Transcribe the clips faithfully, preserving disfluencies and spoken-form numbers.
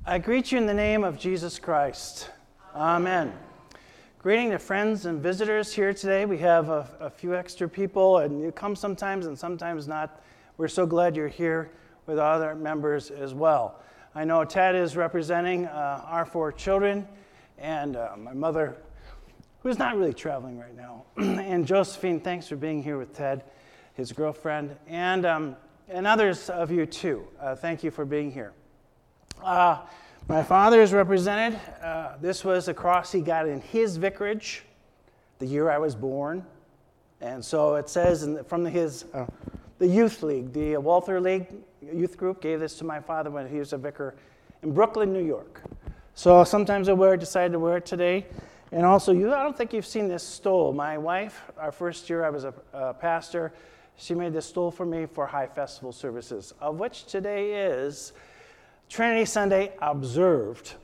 I greet you in the name of Jesus Christ. Amen. Greeting to friends and visitors here today. We have a, a few extra people, and you come sometimes and sometimes not. We're so glad you're here with other members as well. I know Ted is representing uh, our four children, and uh, my mother, who's not really traveling right now, and Josephine, thanks for being here with Ted, his girlfriend, and um, and others of you too. Uh, thank you for being here. Uh, my father is represented. Uh, this was a cross he got in his vicarage the year I was born. And so it says in the, from the, his, uh, the youth league, the Walther League youth group gave this to my father when he was a vicar in Brooklyn, New York. So sometimes I wear it, decided to wear it today. And also, you, I don't think you've seen this stole. My wife, our first year I was a, a pastor, she made this stole for me for High Festival services, of which today is Trinity Sunday observed.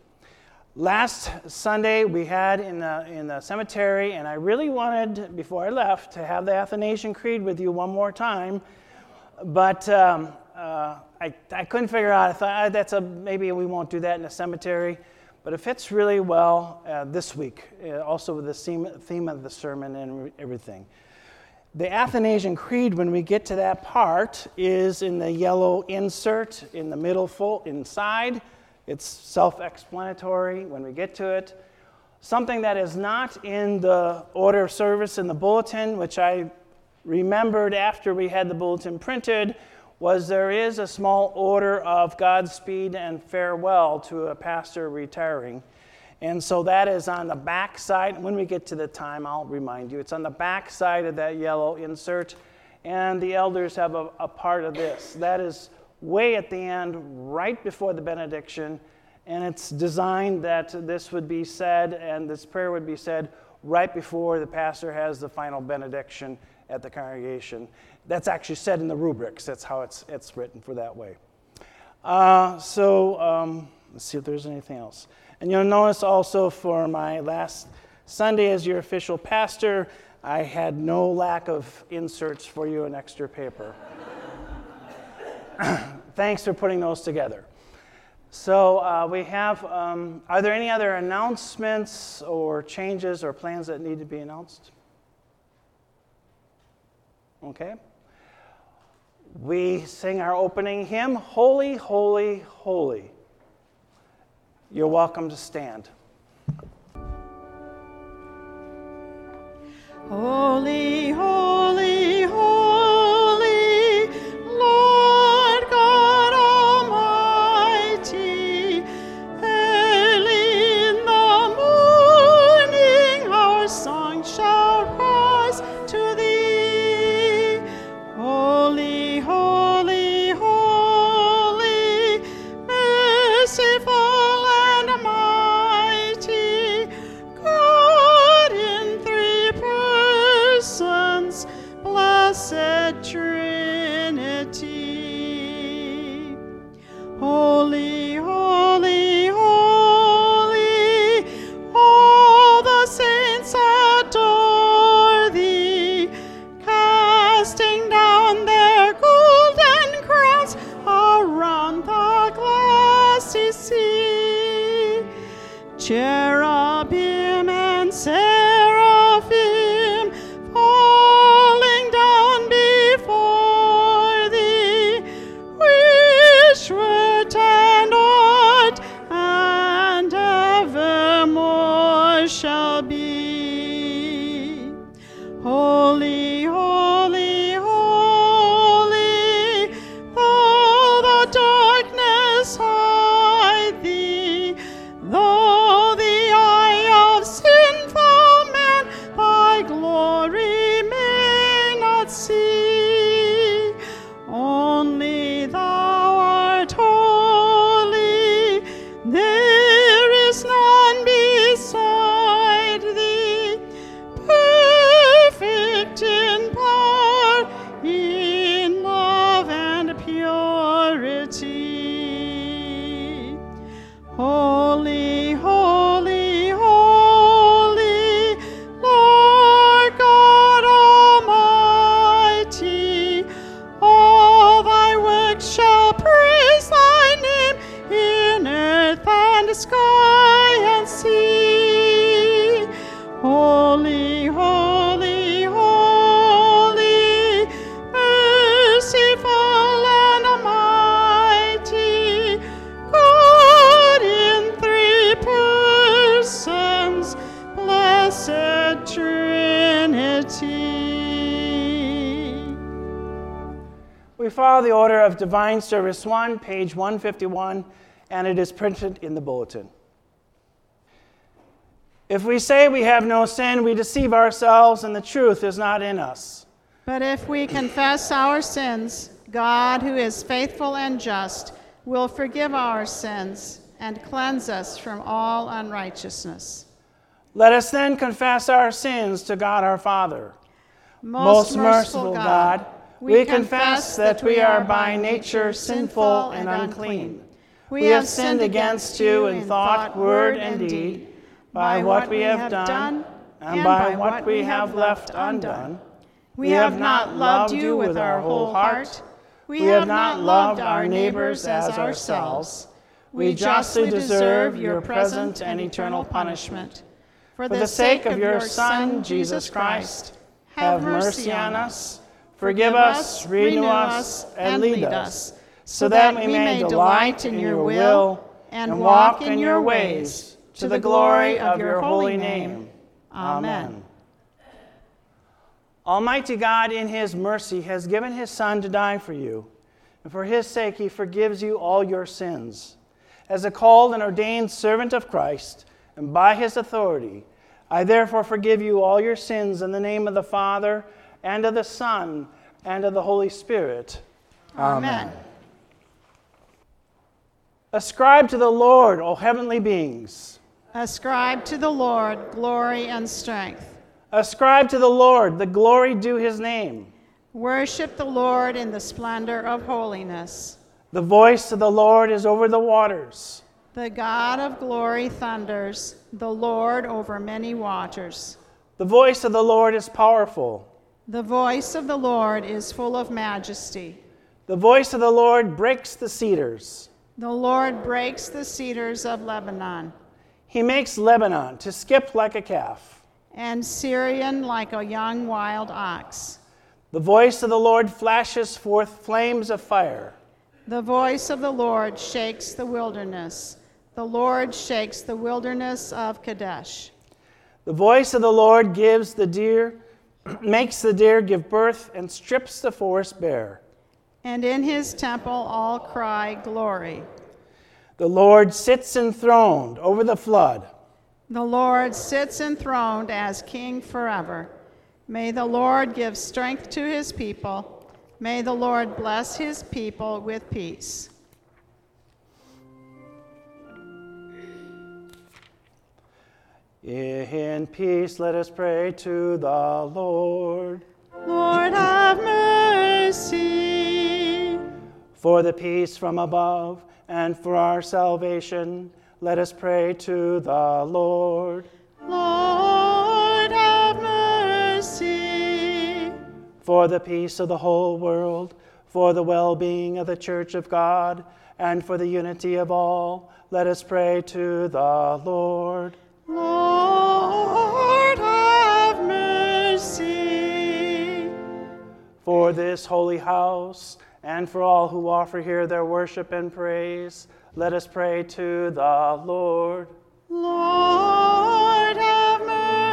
Last Sunday we had in the in the cemetery, and I really wanted, before I left, to have the Athanasian Creed with you one more time, but um, uh, I I couldn't figure out. I thought ah, that's a maybe we won't do that in the cemetery, but it fits really well uh, this week, uh, also with the theme theme of the sermon and everything. The Athanasian Creed, when we get to that part, is in the yellow insert in the middle full inside. It's self-explanatory when we get to it. Something that is not in the order of service in the bulletin, which I remembered after we had the bulletin printed, was there is a small order of Godspeed and farewell to a pastor retiring. And so that is on the back side. When we get to the time, I'll remind you. It's on the back side of that yellow insert. And the elders have a, a part of this. That is way at the end, right before the benediction. And it's designed that this would be said, and this prayer would be said right before the pastor has the final benediction at the congregation. That's actually said in the rubrics. That's how it's, it's written for that way. Uh, so um, let's see if there's anything else. And you'll notice also for my last Sunday as your official pastor, I had no lack of inserts for you in extra paper. Thanks for putting those together. So uh, we have, um, are there any other announcements or changes or plans that need to be announced? Okay. We sing our opening hymn, Holy, Holy, Holy. You're welcome to stand. Holy, holy, holy, Lord God Almighty, early in the morning our song shall rise to thee. Holy, holy, holy, merciful, Blessed Trinity. Holy, holy, holy, all the saints adore thee, casting down their golden crowns around the glassy sea. Cherubim and seraphim falling down before thee, wishward and art, and evermore shall be. Holy, holy, holy, though the darkness hide thee, though the eye of sinful man thy glory may not see, only thou art holy, there is none beside thee, perfect in power, in love and purity. Holy, holy, holy, Lord God Almighty, all thy the order of Divine Service one, page one fifty-one, and it is printed in the bulletin. If we say we have no sin, we deceive ourselves, and the truth is not in us. But if we confess our sins, God, who is faithful and just, will forgive our sins and cleanse us from all unrighteousness. Let us then confess our sins to God our Father. Most merciful God, we confess that we are by nature sinful and unclean. We have sinned against you in thought, word, and deed, by what we have done and by what we have left undone. We have not loved you with our whole heart. We have not loved our neighbors as ourselves. We justly deserve your present and eternal punishment. For the sake of your Son, Jesus Christ, have mercy on us, forgive us, renew us, and lead us, so that we may delight in your will and walk in your ways, to the glory of your holy name. Amen. Almighty God, in his mercy, has given his Son to die for you, and for his sake he forgives you all your sins. As a called and ordained servant of Christ, and by his authority, I therefore forgive you all your sins in the name of the Father, and of the Son, and of the Holy Spirit. Amen. Amen. Ascribe to the Lord, O heavenly beings. Ascribe to the Lord glory and strength. Ascribe to the Lord the glory due his name. Worship the Lord in the splendor of holiness. The voice of the Lord is over the waters. The God of glory thunders, the Lord over many waters. The voice of the Lord is powerful. The voice of the Lord is full of majesty. The voice of the Lord breaks the cedars. The Lord breaks the cedars of Lebanon. He makes Lebanon to skip like a calf, and Syrian like a young wild ox. The voice of the Lord flashes forth flames of fire. The voice of the Lord shakes the wilderness. The Lord shakes the wilderness of Kadesh. The voice of the Lord gives the deer, makes the deer give birth, and strips the forest bare. And in his temple all cry, glory. The Lord sits enthroned over the flood. The Lord sits enthroned as king forever. May the Lord give strength to his people. May the Lord bless his people with peace. In peace, let us pray to the Lord. Lord, have mercy. For the peace from above and for our salvation, let us pray to the Lord. Lord, have mercy. For the peace of the whole world, for the well-being of the Church of God, and for the unity of all, let us pray to the Lord. Lord, have mercy. For this holy house, and for all who offer here their worship and praise, let us pray to the Lord. Lord, have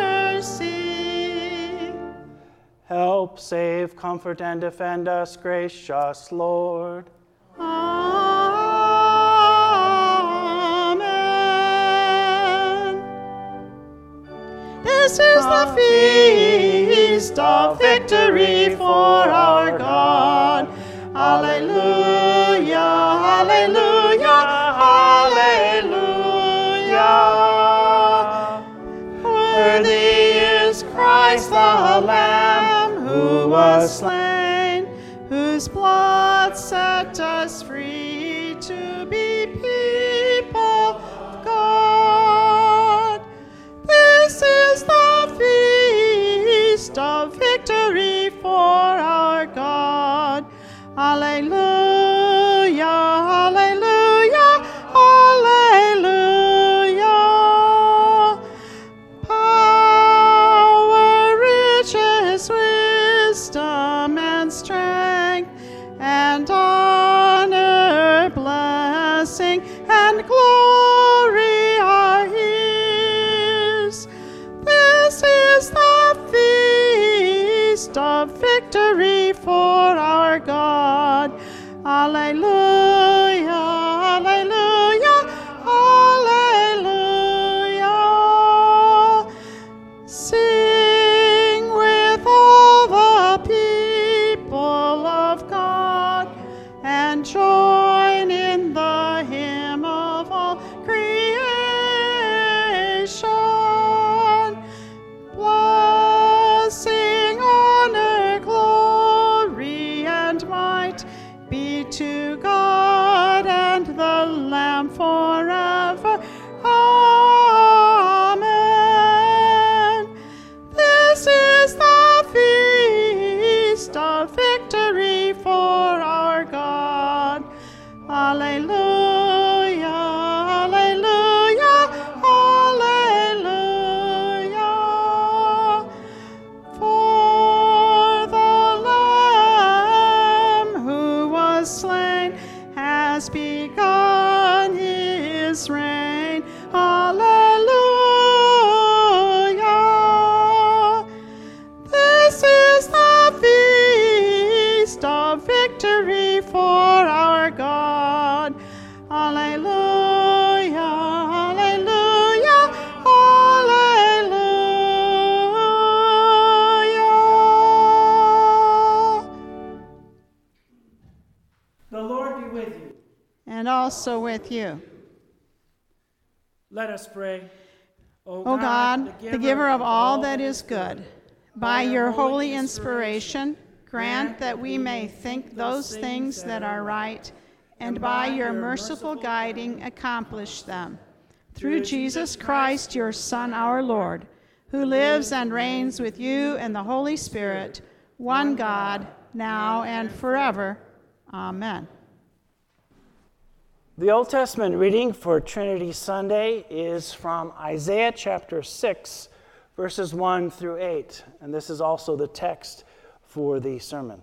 mercy. Help, save, comfort, and defend us, gracious Lord. Amen. This is the feast of victory for our God. Hallelujah, hallelujah, hallelujah. Worthy is Christ the Lamb who was slain, whose blood set us free to be people of God. This is the feast of victory for our God. Hallelujah, hallelujah, hallelujah. Power, riches, wisdom, Alleluia, alleluia, alleluia. Sing with all the people of God and join in the hymn of all creation. Blessing, honor, glory, and might be to God and the Lamb forever. Amen. This is the feast of victory for our God. Alleluia, alleluia, alleluia. For the Lamb who was slain has begun his reign. Alleluia. This is the feast of victory for our God. Alleluia, alleluia, alleluia. The Lord be with you. And also with you. Let us pray. O God, the giver of all that is good, by your holy inspiration, grant that we may think those things that are right, and by your merciful guiding accomplish them. Through Jesus Christ, your Son, our Lord, who lives and reigns with you and the Holy Spirit, one God, now and forever. Amen. The Old Testament reading for Trinity Sunday is from Isaiah chapter six, verses one through eight, and this is also the text for the sermon.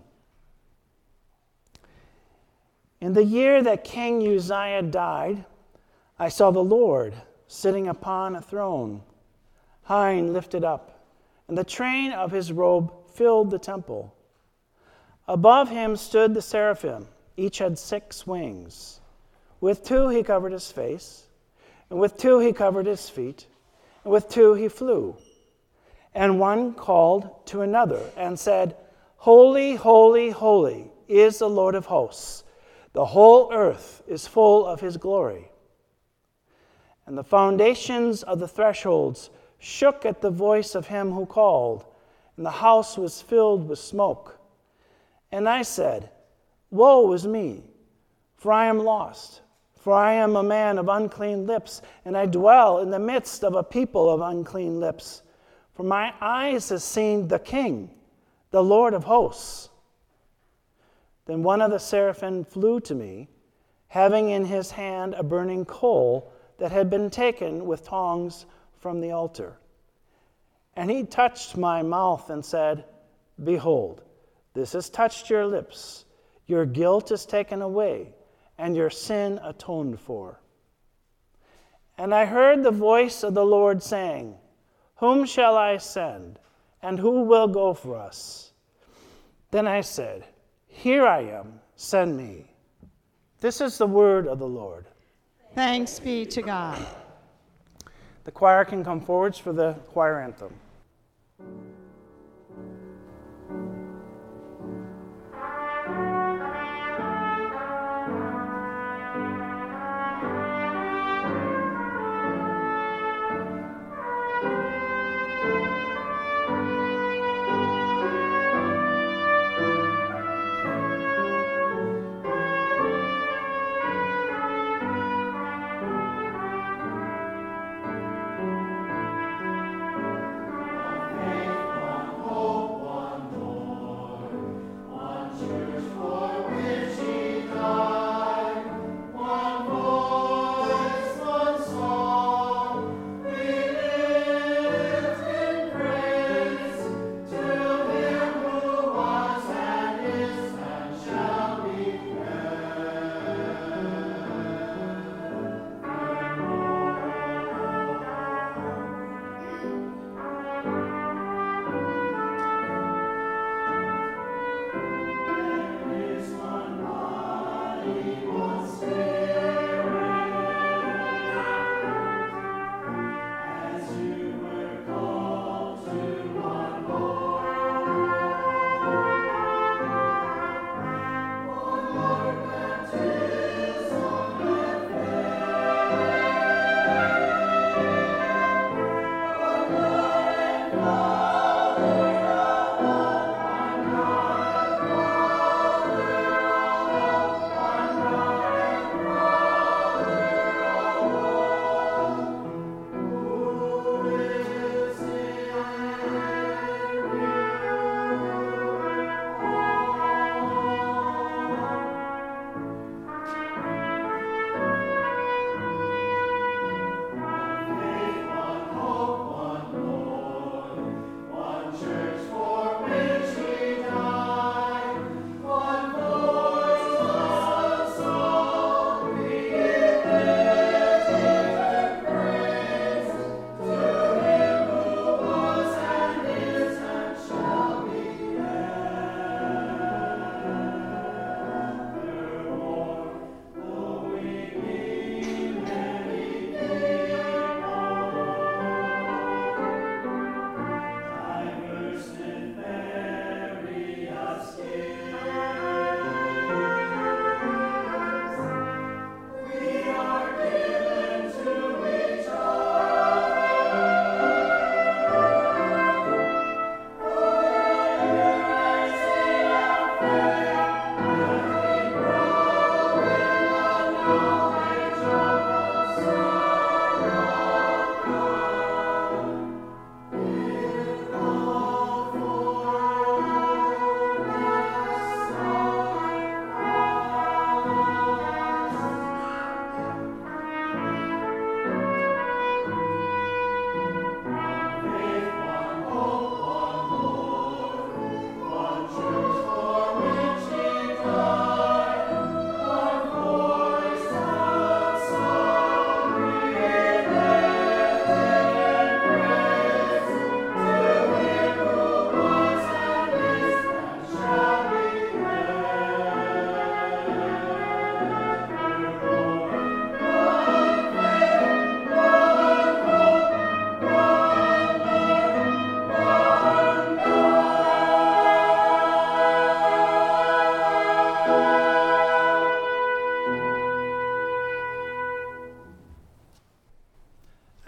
In the year that King Uzziah died, I saw the Lord sitting upon a throne, high and lifted up, and the train of his robe filled the temple. Above him stood the seraphim. Each had six wings. With two he covered his face, and with two he covered his feet, and with two he flew. And one called to another and said, Holy, holy, holy is the Lord of hosts. The whole earth is full of his glory. And the foundations of the thresholds shook at the voice of him who called, and the house was filled with smoke. And I said, Woe is me, for I am lost. For I am a man of unclean lips, and I dwell in the midst of a people of unclean lips. For my eyes have seen the King, the Lord of hosts. Then one of the seraphim flew to me, having in his hand a burning coal that had been taken with tongs from the altar. And he touched my mouth and said, Behold, this has touched your lips. Your guilt is taken away, and your sin atoned for. And I heard the voice of the Lord saying, Whom shall I send, and who will go for us? Then I said, Here I am, send me. This is the word of the Lord. Thanks be to God. The choir can come forwards for the choir anthem.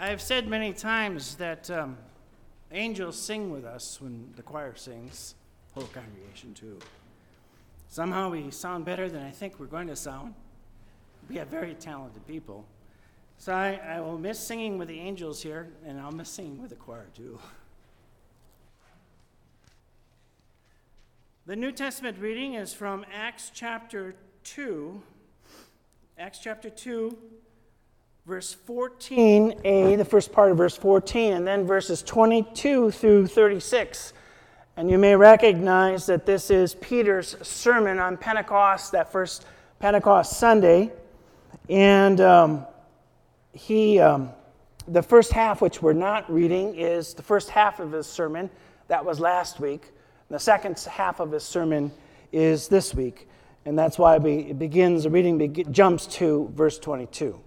I've said many times that um, angels sing with us when the choir sings, whole congregation too. Somehow we sound better than I think we're going to sound. We have very talented people. So I, I will miss singing with the angels here, and I'll miss singing with the choir too. The New Testament reading is from Acts chapter two. Acts chapter two, verse fourteen a, the first part of verse fourteen, and then verses twenty-two through thirty-six. And you may recognize that this is Peter's sermon on Pentecost, that first Pentecost Sunday. And um, he, um, the first half, which we're not reading, is the first half of his sermon. That was last week. The second half of his sermon is this week. And that's why it begins, the reading be, jumps to verse twenty-two.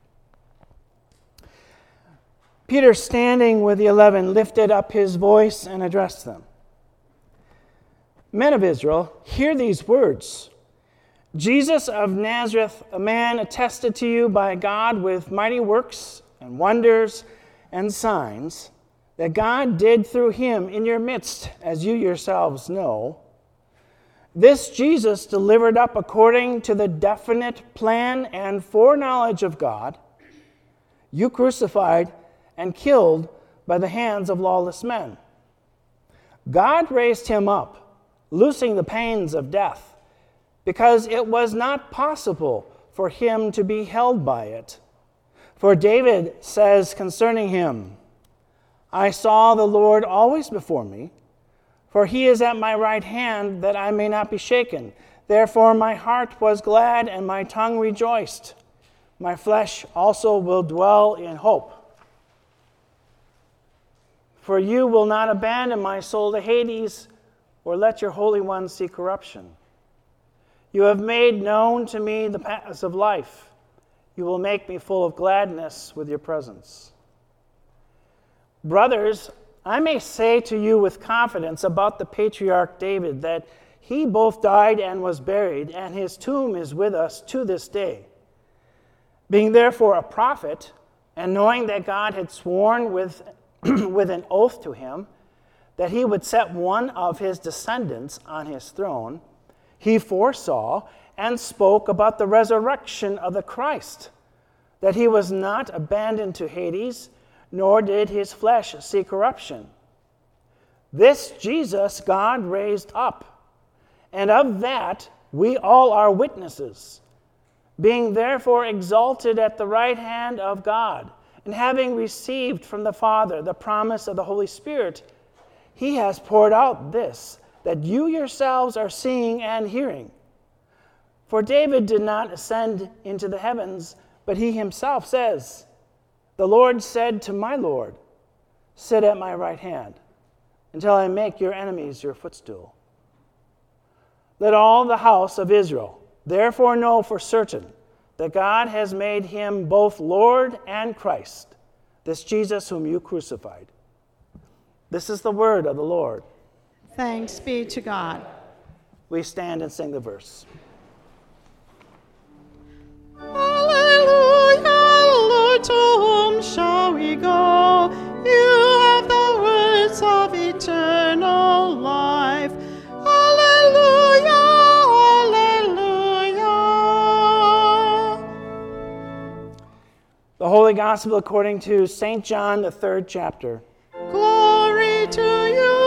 Peter, standing with the eleven, lifted up his voice and addressed them. Men of Israel, hear these words. Jesus of Nazareth, a man attested to you by God with mighty works and wonders and signs that God did through him in your midst, as you yourselves know. This Jesus delivered up according to the definite plan and foreknowledge of God, you crucified and killed by the hands of lawless men. God raised him up, loosing the pains of death, because it was not possible for him to be held by it. For David says concerning him, I saw the Lord always before me, for he is at my right hand, that I may not be shaken. Therefore my heart was glad, and my tongue rejoiced. My flesh also will dwell in hope. For you will not abandon my soul to Hades, or let your Holy One see corruption. You have made known to me the paths of life. You will make me full of gladness with your presence. Brothers, I may say to you with confidence about the patriarch David that he both died and was buried, and his tomb is with us to this day. Being therefore a prophet, and knowing that God had sworn with, with an oath to him that he would set one of his descendants on his throne, he foresaw and spoke about the resurrection of the Christ, that he was not abandoned to Hades, nor did his flesh see corruption. This Jesus God raised up, and of that we all are witnesses. Being therefore exalted at the right hand of God, and having received from the Father the promise of the Holy Spirit, he has poured out this, that you yourselves are seeing and hearing. For David did not ascend into the heavens, but he himself says, the Lord said to my Lord, sit at my right hand, until I make your enemies your footstool. Let all the house of Israel therefore know for certain that God has made him both Lord and Christ, this Jesus whom you crucified. This is the word of the Lord. Thanks be to God. We stand and sing the verse. To whom shall we go? You have the words of eternal life. Alleluia, alleluia. The Holy Gospel according to Saint John, the third chapter. Glory to you,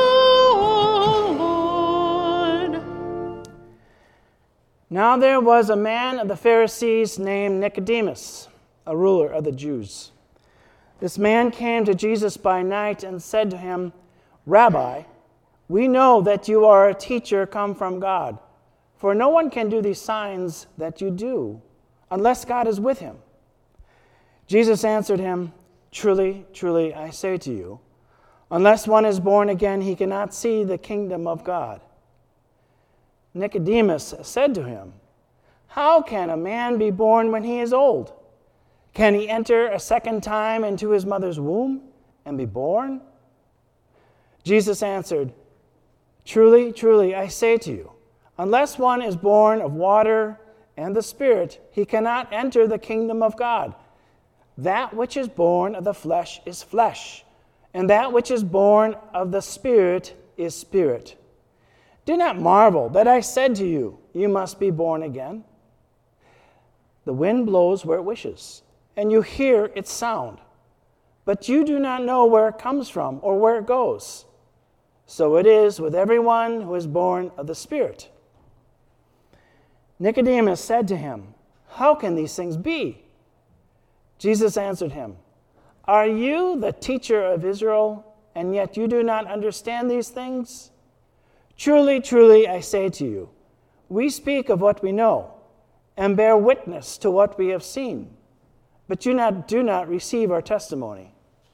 O Lord. Now there was a man of the Pharisees named Nicodemus, a ruler of the Jews. This man came to Jesus by night and said to him, Rabbi, we know that you are a teacher come from God, for no one can do these signs that you do unless God is with him. Jesus answered him, Truly, truly, I say to you, unless one is born again, he cannot see the kingdom of God. Nicodemus said to him, How can a man be born when he is old? Can he enter a second time into his mother's womb and be born? Jesus answered, Truly, truly, I say to you, unless one is born of water and the Spirit, he cannot enter the kingdom of God. that which is born of the flesh is flesh, and that which is born of the Spirit is spirit. Do not marvel that I said to you, you must be born again. The wind blows where it wishes, and you hear its sound, but you do not know where it comes from or where it goes. So it is with everyone who is born of the Spirit. Nicodemus said to him, how can these things be? Jesus answered him, are you the teacher of Israel, and yet you do not understand these things? Truly, truly, I say to you, we speak of what we know, and bear witness to what we have seen, but you not, do not receive our testimony.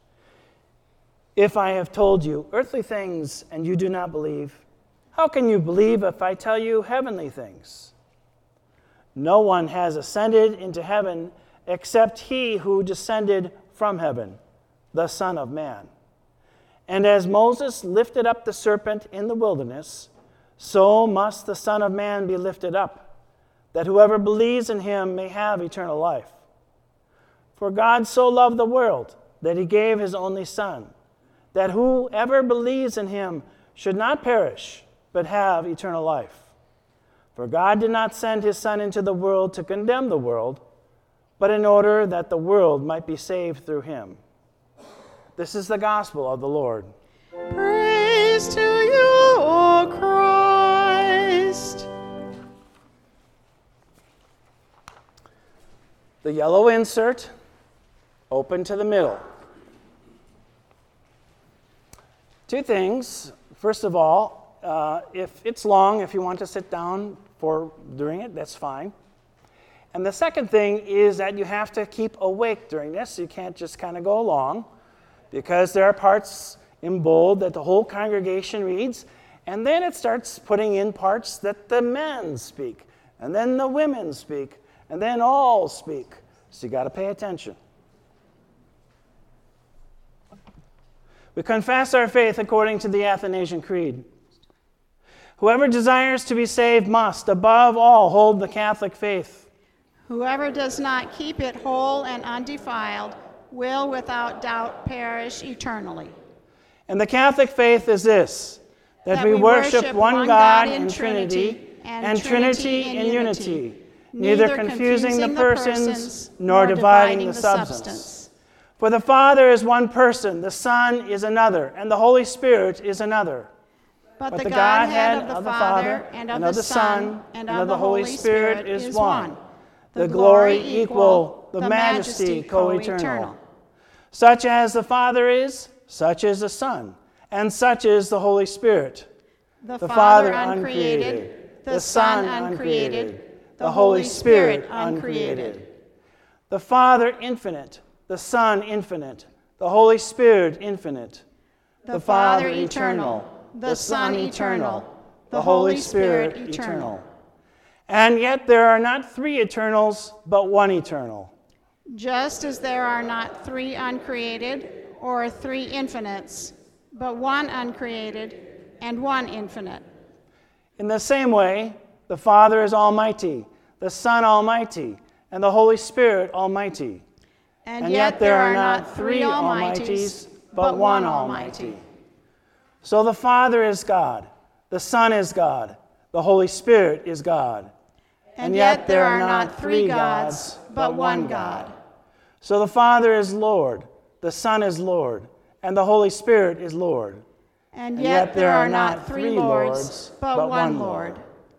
If I have told you earthly things and you do not believe, how can you believe if I tell you heavenly things? No one has ascended into heaven except he who descended from heaven, the Son of Man. And as Moses lifted up the serpent in the wilderness, so must the Son of Man be lifted up, that whoever believes in him may have eternal life. For God so loved the world that he gave his only Son, that whoever believes in him should not perish, but have eternal life. For God did not send his Son into the world to condemn the world, but in order that the world might be saved through him. This is the gospel of the Lord. Praise to you, O Christ. The yellow insert, open to the middle. Two things. First of all, uh, if it's long, if you want to sit down for during it, that's fine. And the second thing is that you have to keep awake during this. You can't just kind of go along, because there are parts in bold that the whole congregation reads, and then it starts putting in parts that the men speak, and then the women speak, and then all speak. So you got to pay attention. We confess our faith according to the Athanasian Creed. Whoever desires to be saved must, above all, hold the Catholic faith. Whoever does not keep it whole and undefiled will without doubt perish eternally. And the Catholic faith is this, that, that we, we worship, worship one, one God in Trinity, and, and Trinity in unity, neither confusing the persons nor dividing the substance. For the Father is one person, the Son is another, and the Holy Spirit is another. But, but the, the Godhead, Godhead of the Father, and of, and of the Son, and of the Holy Spirit is one. The glory equal, the majesty co-eternal. Such as the Father is, such is the Son, and such is the Holy Spirit. The, the Father uncreated, the Son uncreated, the Holy Spirit uncreated. The Father infinite, the Son infinite, the Holy Spirit infinite. The Father eternal, the Son eternal, the Holy Spirit eternal. And yet there are not three eternals, but one eternal. Just as there are not three uncreated or three infinites, but one uncreated and one infinite. In the same way, the Father is almighty, the Son almighty, and the Holy Spirit almighty. And, and yet, yet there are not three almighties, but one almighty. So the Father is God, the Son is God, the Holy Spirit is God. And, and yet there are not three gods, but one God. So the Father is Lord, the Son is Lord, and the Holy Spirit is Lord. And yet, and yet there are not three Lords, but, but one Lord.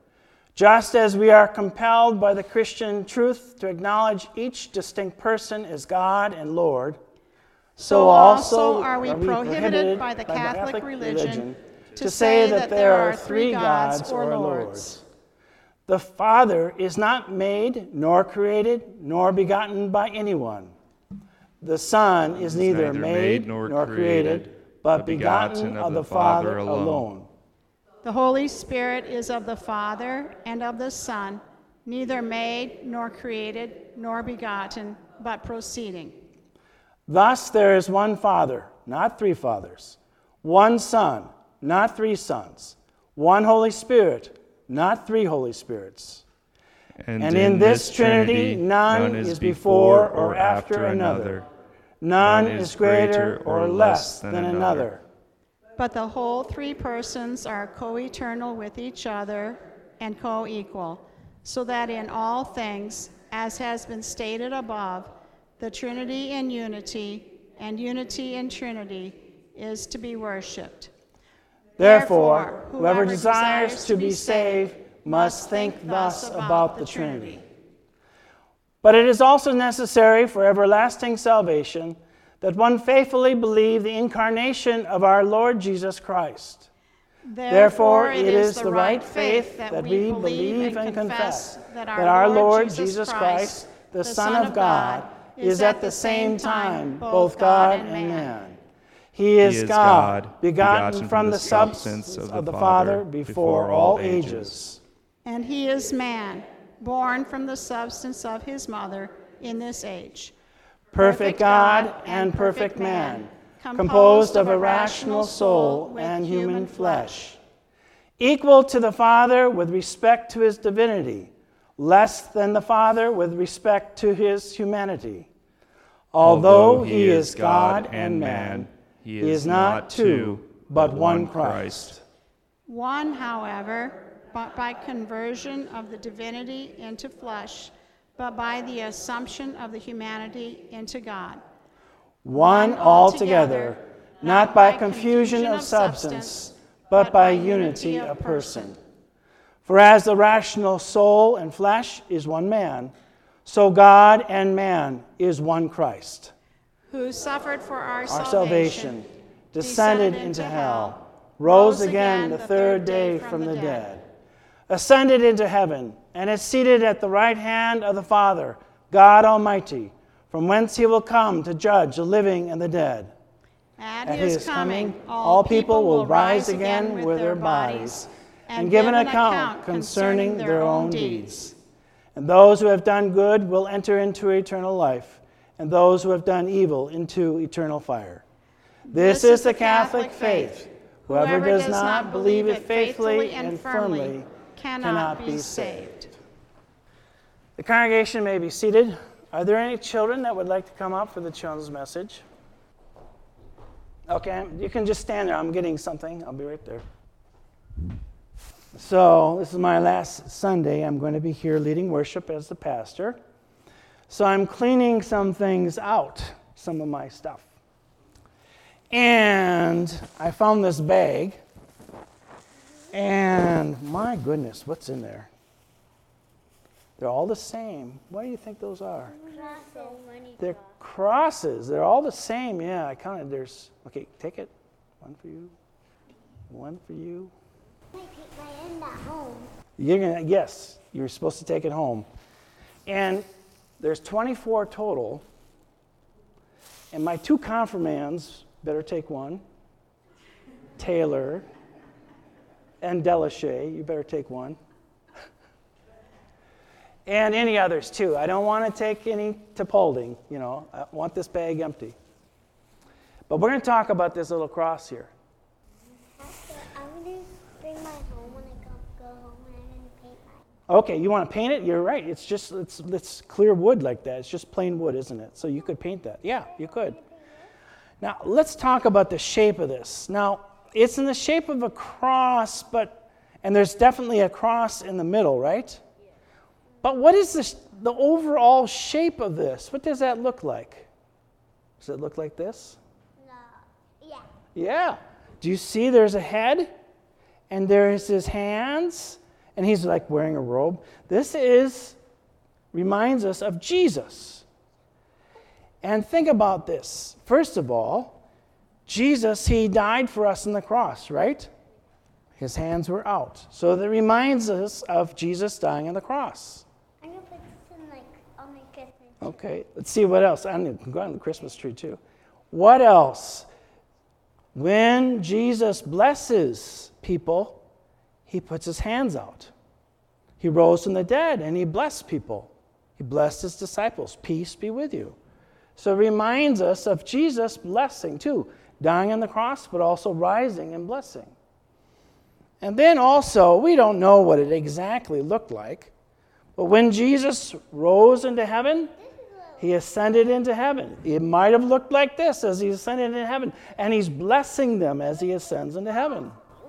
Just as we are compelled by the Christian truth to acknowledge each distinct person as God and Lord, so also are we prohibited by the Catholic religion to say that there are three gods or lords. The Father is not made, nor created, nor begotten by anyone. The Son is neither made nor created, but begotten of the Father alone. The Holy Spirit is of the Father and of the Son, neither made nor created nor begotten, but proceeding. Thus there is one Father, not three fathers, one Son, not three sons, one Holy Spirit, not three Holy Spirits. And, and in this Trinity none is before or after another. None is greater or less than another. But the whole three persons are co-eternal with each other and co-equal, so that in all things, as has been stated above, the Trinity in unity and unity in Trinity is to be worshipped. Therefore, whoever desires to be saved must think thus about the Trinity. But it is also necessary for everlasting salvation that one faithfully believe the incarnation of our Lord Jesus Christ. Therefore, it is the right faith that we believe and confess that our Lord Jesus Christ, the Son of God, is at the same time both God and man. He is God, begotten from the substance of the Father before all ages. And he is man, born from the substance of his mother in this age. Perfect God and perfect man, composed of a rational soul and human flesh. Equal to the Father with respect to his divinity, less than the Father with respect to his humanity. Although he is God and man, he is not two, but one Christ. One, however, but by conversion of the divinity into flesh, but by the assumption of the humanity into God. One altogether, not by confusion of substance, but by unity of person. For as the rational soul and flesh is one man, so God and man is one Christ, who suffered for our, our salvation, salvation, descended into hell, rose again the third day from the dead, ascended into heaven, and is seated at the right hand of the Father, God Almighty, from whence he will come to judge the living and the dead. At, At his his coming, coming, all people will rise again with their bodies and give an account concerning their own deeds. And those who have done good will enter into eternal life, and those who have done evil into eternal fire. This, this is the Catholic faith. Whoever does not believe it faithfully and firmly cannot be saved. The congregation may be seated. Are there any children that would like to come up for the children's message? Okay, you can just stand there. I'm getting something. I'll be right there. So, this is my last Sunday. I'm going to be here leading worship as the pastor. So, I'm cleaning some things out, some of my stuff. And I found this bag. And my goodness, what's in there? They're all the same. What do you think those are? So many They're crosses. They're all the same. Yeah, I counted. There's, okay, take it. One for you. One for you. I take my end at home. You're gonna, yes, you're supposed to take it home. And there's twenty-four total. And my two confirmands better take one. Taylor and Delashay, you better take one. And any others too. I don't want to take any to Paulding, you know. I want this bag empty. But we're going to talk about this little cross here. I'm going to bring mine home when I go, go home and I'm going to paint mine. Okay, you want to paint it? You're right. It's just, it's, it's clear wood like that. It's just plain wood, isn't it? So you could paint that. Yeah, you could. Now, let's talk about the shape of this. Now, it's in the shape of a cross, but, and there's definitely a cross in the middle, right? But what is this, the overall shape of this? What does that look like? Does it look like this? No. Yeah. Yeah. Do you see there's a head? And there's his hands? And he's like wearing a robe. This is, reminds us of Jesus. And think about this. First of all, Jesus, he died for us on the cross, right? His hands were out. So that reminds us of Jesus dying on the cross. I'm going to put this in, like, on my Christmas tree. Okay, let's see what else. I'm going to go on the Christmas tree too. What else? When Jesus blesses people, he puts his hands out. He rose from the dead and he blessed people. He blessed his disciples. Peace be with you. So it reminds us of Jesus blessing too, dying on the cross, but also rising and blessing. And then also, we don't know what it exactly looked like, But when Jesus rose into heaven, he ascended into heaven. It might have looked like this as he ascended into heaven. And he's blessing them as he ascends into heaven.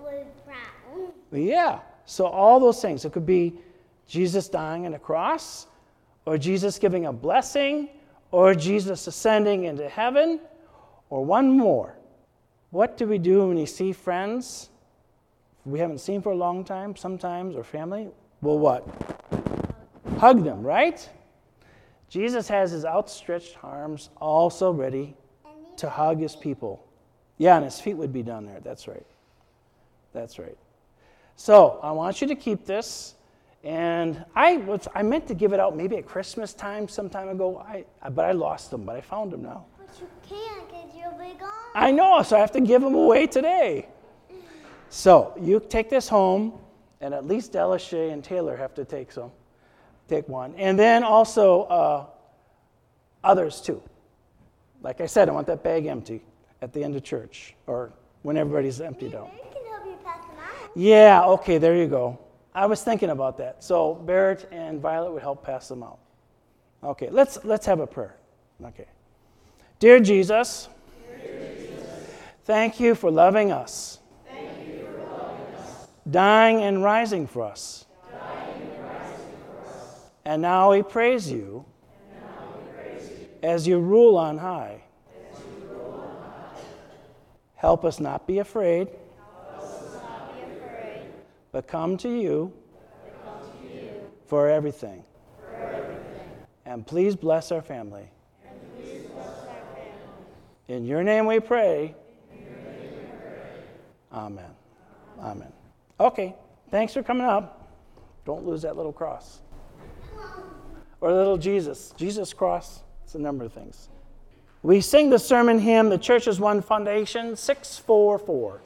Yeah. So all those things. It could be Jesus dying on a cross, or Jesus giving a blessing, or Jesus ascending into heaven, or one more. What do we do when we see friends we haven't seen for a long time, sometimes, or family? Well, what? Hug them, right? Jesus has his outstretched arms also ready to hug his people. Yeah, and his feet would be down there. That's right. That's right. So I want you to keep this. And I was, I meant to give it out maybe at Christmas time some time ago, I, but I lost them, but I found them now. But you can't because you'll be gone. I know, so I have to give them away today. So you take this home, and at least Delashay and Taylor have to take some. Take one. And then also uh, others too. Like I said, I want that bag empty at the end of church, or when everybody's emptied out. They can help you pass them out. Yeah, okay, there you go. I was thinking about that. So Barrett and Violet would help pass them out. Okay, let's let's have a prayer. Okay. Dear Jesus, Dear Jesus, thank you for loving us. Thank you for loving us. Dying and rising for us. Dying and rising for us. And now we praise you, And now we praise you as you rule on high. as you rule on high. Help us not be afraid, Help us not be afraid, but come to you but come to you for everything. for everything. And please bless our family. And please bless our family. In your name we pray. In your name we pray. Amen. Amen. Okay, thanks for coming up. Don't lose that little cross. Or little Jesus. Jesus cross. It's a number of things. We sing the sermon hymn, The Church is One Foundation, six four four.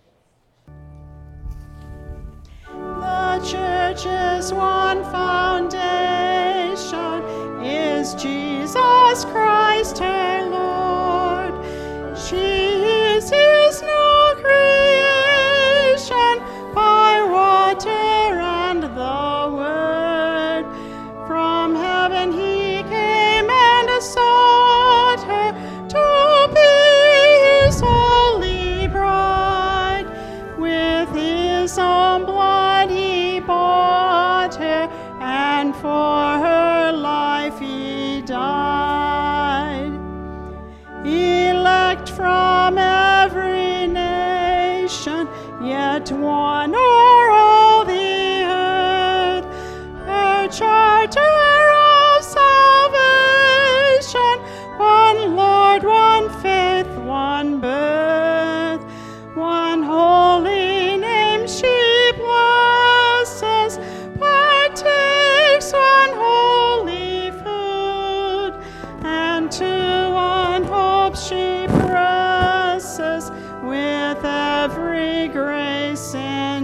The church is one foundation, is Jesus Christ her Lord. She is his new creation by water and the word. From heaven he came and sought her to be his holy bride. With his own blood he bought her, and for her life he died. Elect from every nation, yet one o'er all the earth, her charter of salvation, one Lord, one faith, one birth, one holy name she blesses, partakes one holy food, and to one hope she presses with every grace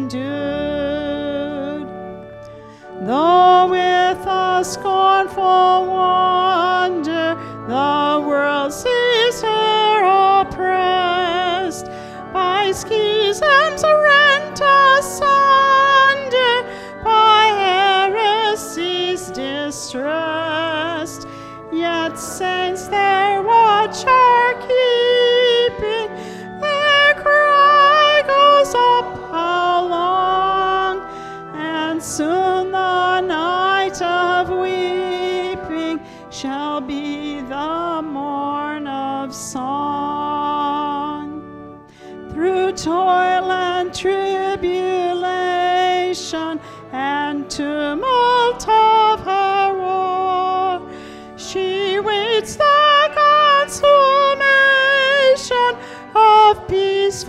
endued. Though with a scornful wonder the world sees her oppressed, by schisms rent asunder, by heresies distressed, yet saints their watch are keeping, their cry goes up, how long? And soon the night of weeping shall be the morn of song. Through toil and tribulation and tumult of her war, she waits the consummation of peace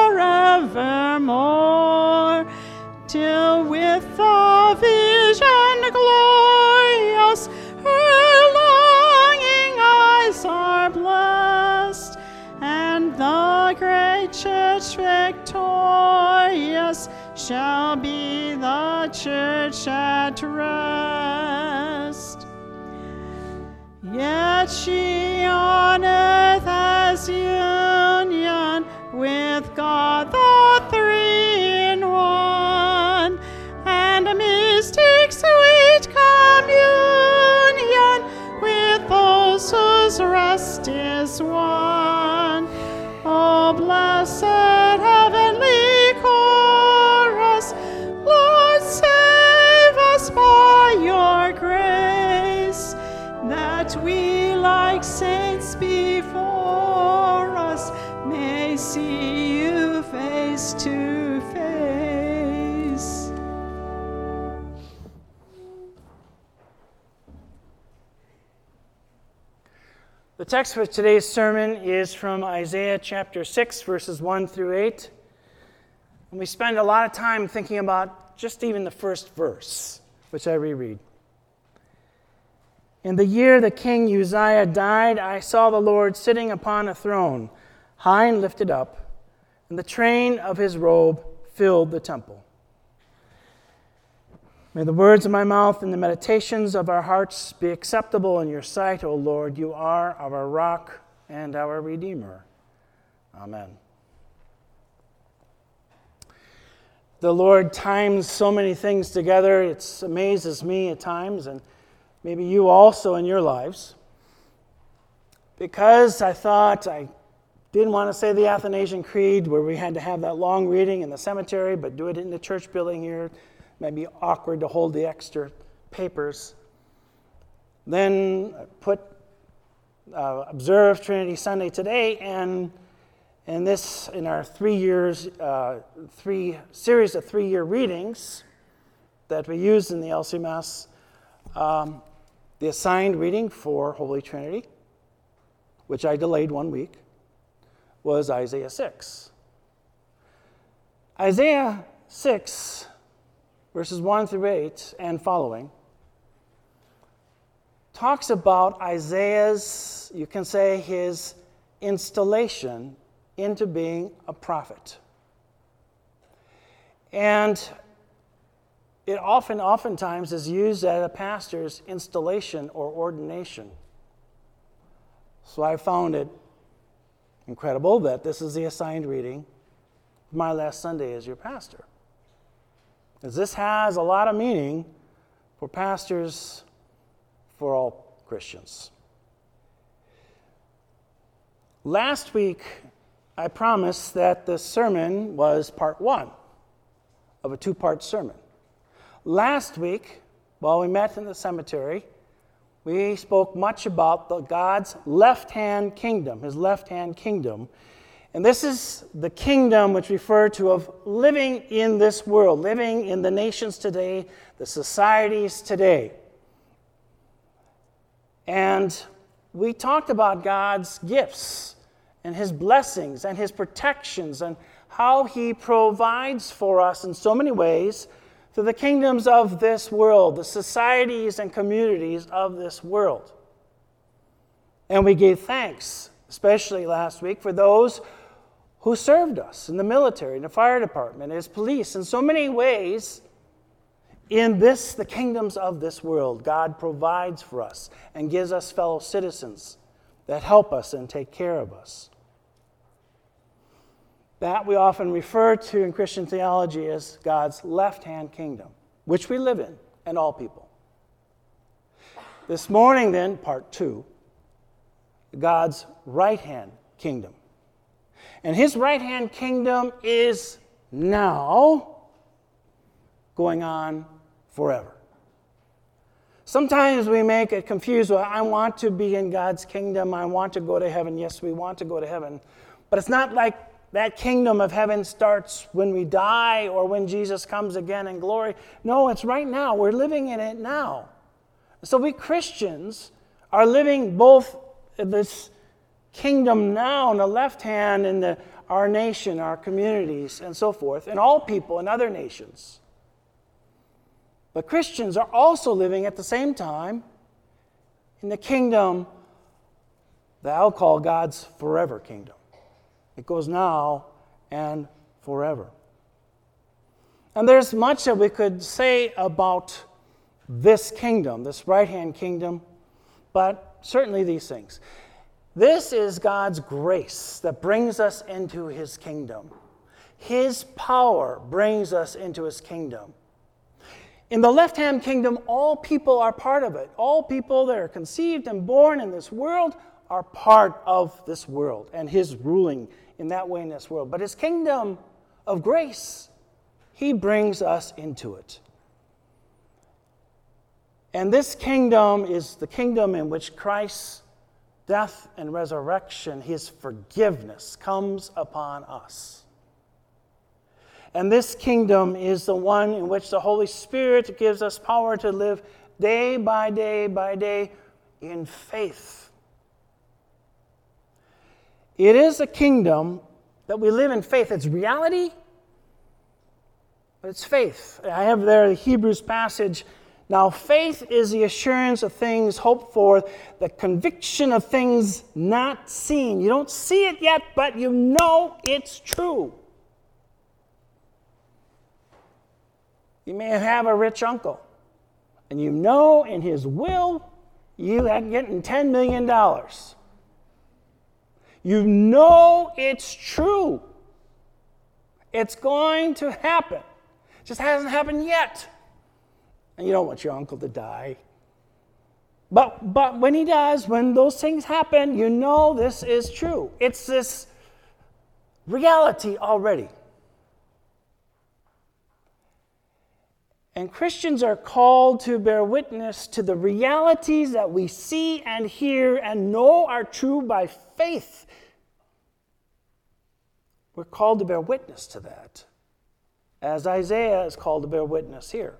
forevermore, till with the vision glorious her longing eyes are blessed, and the great church victorious shall be the church at rest. Yet she on earth has union with God the Three in One, and a mystic sweet as one. O blessed heavenly chorus, Lord, save us by your grace, that we, like saints before us, may see you face to face. The text for today's sermon is from Isaiah chapter six, verses one through eight. And we spend a lot of time thinking about just even the first verse, which I reread. In the year that King Uzziah died, I saw the Lord sitting upon a throne, high and lifted up, and the train of his robe filled the temple. May the words of my mouth and the meditations of our hearts be acceptable in your sight, O Lord. You are our rock and our Redeemer. Amen. The Lord times so many things together. It amazes me at times, and maybe you also in your lives. Because I thought I didn't want to say the Athanasian Creed, where we had to have that long reading in the cemetery, but do it in the church building here. Might be awkward to hold the extra papers. Then put uh, observe Trinity Sunday today, and and this in our three years, uh, three series of three-year readings that we used in the L C M S. Um, the assigned reading for Holy Trinity, which I delayed one week, was Isaiah six. Isaiah six. Verses one through eight and following, talks about Isaiah's, you can say, his installation into being a prophet. And it often, oftentimes is used as a pastor's installation or ordination. So I found it incredible that this is the assigned reading of my last Sunday as your pastor. As this has a lot of meaning for pastors, for all Christians. Last week, I promised that the sermon was part one of a two-part sermon. Last week, while we met in the cemetery, we spoke much about the God's left-hand kingdom, his left-hand kingdom. And this is the kingdom which referred to of living in this world, living in the nations today, the societies today. And we talked about God's gifts and his blessings and his protections and how he provides for us in so many ways through the kingdoms of this world, the societies and communities of this world. And we gave thanks, especially last week, for those who served us in the military, in the fire department, as police, in so many ways. In this, the kingdoms of this world, God provides for us and gives us fellow citizens that help us and take care of us. That we often refer to in Christian theology as God's left-hand kingdom, which we live in, and all people. This morning, then, part two, God's right-hand kingdom. And his right-hand kingdom is now going on forever. Sometimes we make it confused. Well, I want to be in God's kingdom. I want to go to heaven. Yes, we want to go to heaven. But it's not like that kingdom of heaven starts when we die or when Jesus comes again in glory. No, it's right now. We're living in it now. So we Christians are living both this kingdom now on the left hand in the, our nation, our communities, and so forth, and all people in other nations. But Christians are also living at the same time in the kingdom that I'll call God's forever kingdom. It goes now and forever. And there's much that we could say about this kingdom, this right-hand kingdom, but certainly these things. This is God's grace that brings us into his kingdom. His power brings us into his kingdom. In the left-hand kingdom, all people are part of it. All people that are conceived and born in this world are part of this world and his ruling in that way in this world. But his kingdom of grace, he brings us into it. And this kingdom is the kingdom in which Christ's death and resurrection, his forgiveness, comes upon us. And this kingdom is the one in which the Holy Spirit gives us power to live day by day by day in faith. It is a kingdom that we live in faith. It's reality, but it's faith. I have there the Hebrews passage. Now, faith is the assurance of things hoped for, the conviction of things not seen. You don't see it yet, but you know it's true. You may have a rich uncle, and you know in his will you are getting ten million dollars. You know it's true. It's going to happen. It just hasn't happened yet. And you don't want your uncle to die. But, but when he does, when those things happen, you know this is true. It's this reality already. And Christians are called to bear witness to the realities that we see and hear and know are true by faith. We're called to bear witness to that, as Isaiah is called to bear witness here.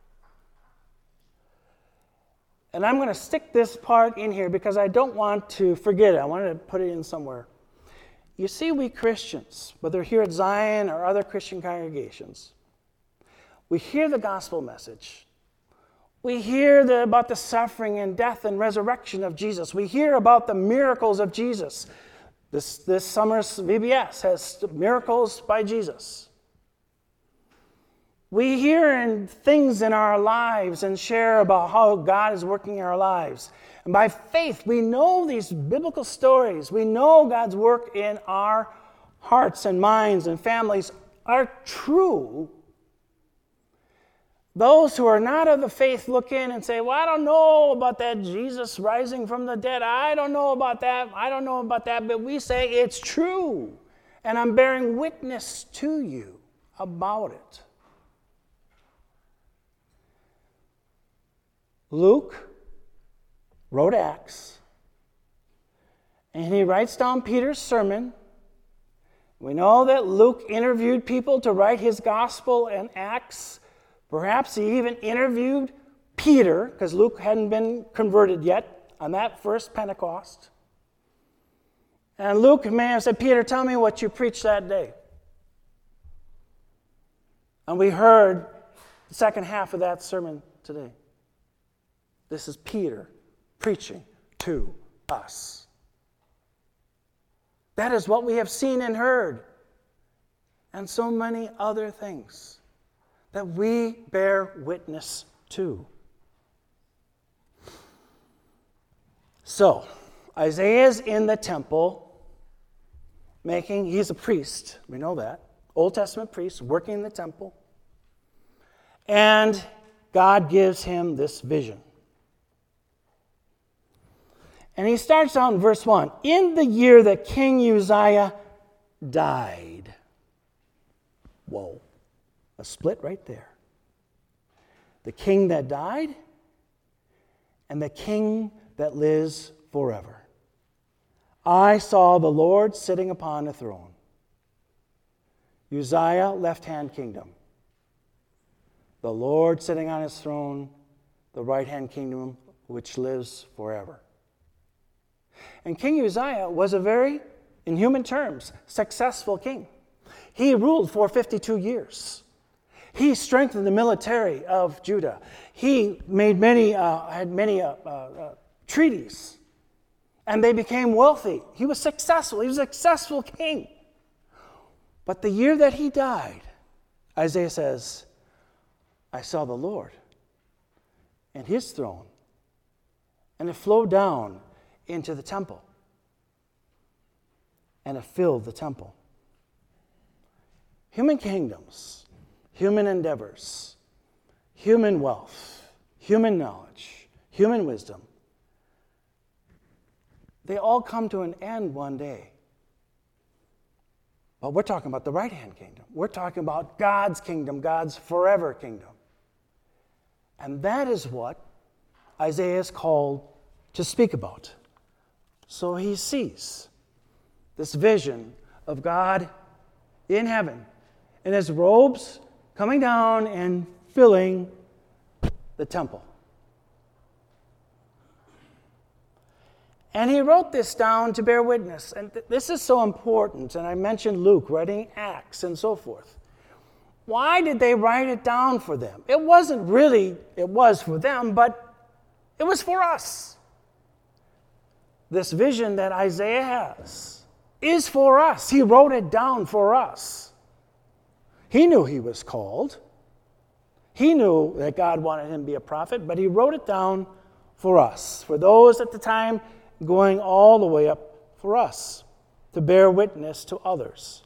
And I'm going to stick this part in here because I don't want to forget it. I wanted to put it in somewhere. You see, we Christians, whether here at Zion or other Christian congregations, we hear the gospel message. We hear the, about the suffering and death and resurrection of Jesus. We hear about the miracles of Jesus. This, this summer's V B S has miracles by Jesus. We hear in things in our lives and share about how God is working in our lives. And by faith, we know these biblical stories. We know God's work in our hearts and minds and families are true. Those who are not of the faith look in and say, well, I don't know about that Jesus rising from the dead. I don't know about that. I don't know about that. But we say it's true. And I'm bearing witness to you about it. Luke wrote Acts. And he writes down Peter's sermon. We know that Luke interviewed people to write his gospel and Acts. Perhaps he even interviewed Peter, because Luke hadn't been converted yet on that first Pentecost. And Luke may have said, Peter, tell me what you preached that day. And we heard the second half of that sermon today. This is Peter preaching to us. That is what we have seen and heard. And so many other things that we bear witness to. So, Isaiah's in the temple making, he's a priest, we know that. Old Testament priest working in the temple. And God gives him this vision. And he starts out in verse one. In the year that King Uzziah died. Whoa. A split right there. The king that died and the king that lives forever. I saw the Lord sitting upon a throne. Uzziah, left-hand kingdom. The Lord sitting on his throne, the right-hand kingdom which lives forever. And King Uzziah was a very, in human terms, successful king. He ruled for fifty-two years. He strengthened the military of Judah. He made many, uh, had many uh, uh, uh, treaties, and they became wealthy. He was successful. He was a successful king. But the year that he died, Isaiah says, I saw the Lord and his throne, and it flowed down into the temple, and it filled the temple. Human kingdoms, human endeavors, human wealth, human knowledge, human wisdom they all come to an end one day. But we're talking about the right-hand kingdom. We're talking about God's kingdom, God's forever kingdom. And that is what Isaiah is called to speak about. So he sees this vision of God in heaven, in his robes coming down and filling the temple. And he wrote this down to bear witness. And th- this is so important. And I mentioned Luke writing Acts and so forth. Why did they write it down for them? It wasn't really, it was for them, but it was for us. This vision that Isaiah has is for us. He wrote it down for us. He knew he was called. He knew that God wanted him to be a prophet, but he wrote it down for us, for those at the time going all the way up for us, to bear witness to others.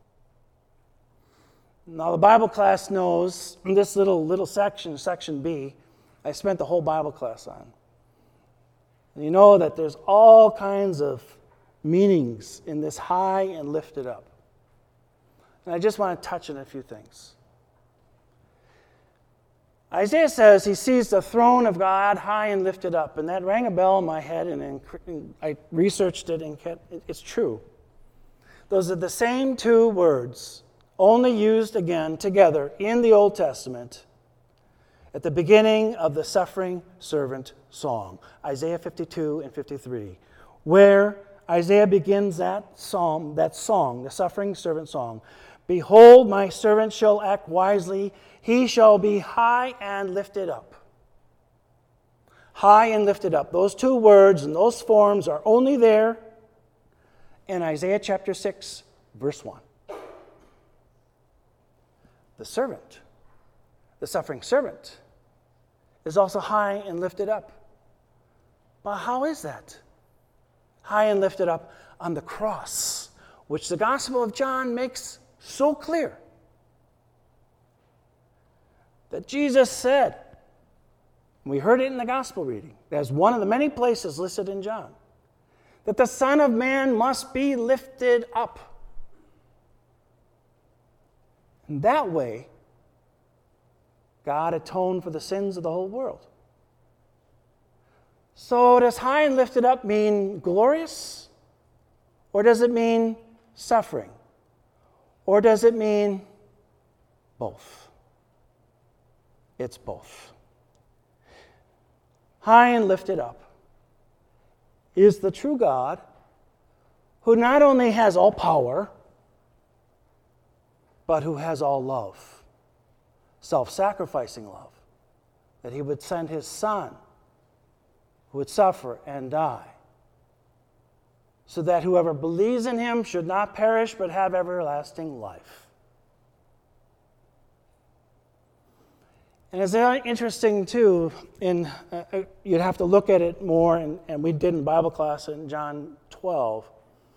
Now, the Bible class knows this little little section, section B, I spent the whole Bible class on. And you know that there's all kinds of meanings in this high and lifted up. And I just want to touch on a few things. Isaiah says he sees the throne of God high and lifted up, and that rang a bell in my head, and I researched it, and it's true. Those are the same two words, only used again together in the Old Testament at the beginning of the suffering servant song, Isaiah fifty-two and fifty-three, where Isaiah begins that psalm, that song, the suffering servant song. Behold, my servant shall act wisely. He shall be high and lifted up. High and lifted up. Those two words and those forms are only there in Isaiah chapter six, verse one. The servant, the suffering servant, is also high and lifted up. But how is that? High and lifted up on the cross, which the Gospel of John makes so clear. That Jesus said, we heard it in the Gospel reading, as one of the many places listed in John, that the Son of Man must be lifted up. And that way, God atoned for the sins of the whole world. So does high and lifted up mean glorious? Or does it mean suffering? Or does it mean both? It's both. High and lifted up is the true God who not only has all power, but who has all love, self-sacrificing love, that he would send his Son who would suffer and die, so that whoever believes in him should not perish but have everlasting life. And it's interesting, too, in, uh, you'd have to look at it more, and, and we did in Bible class in John twelve.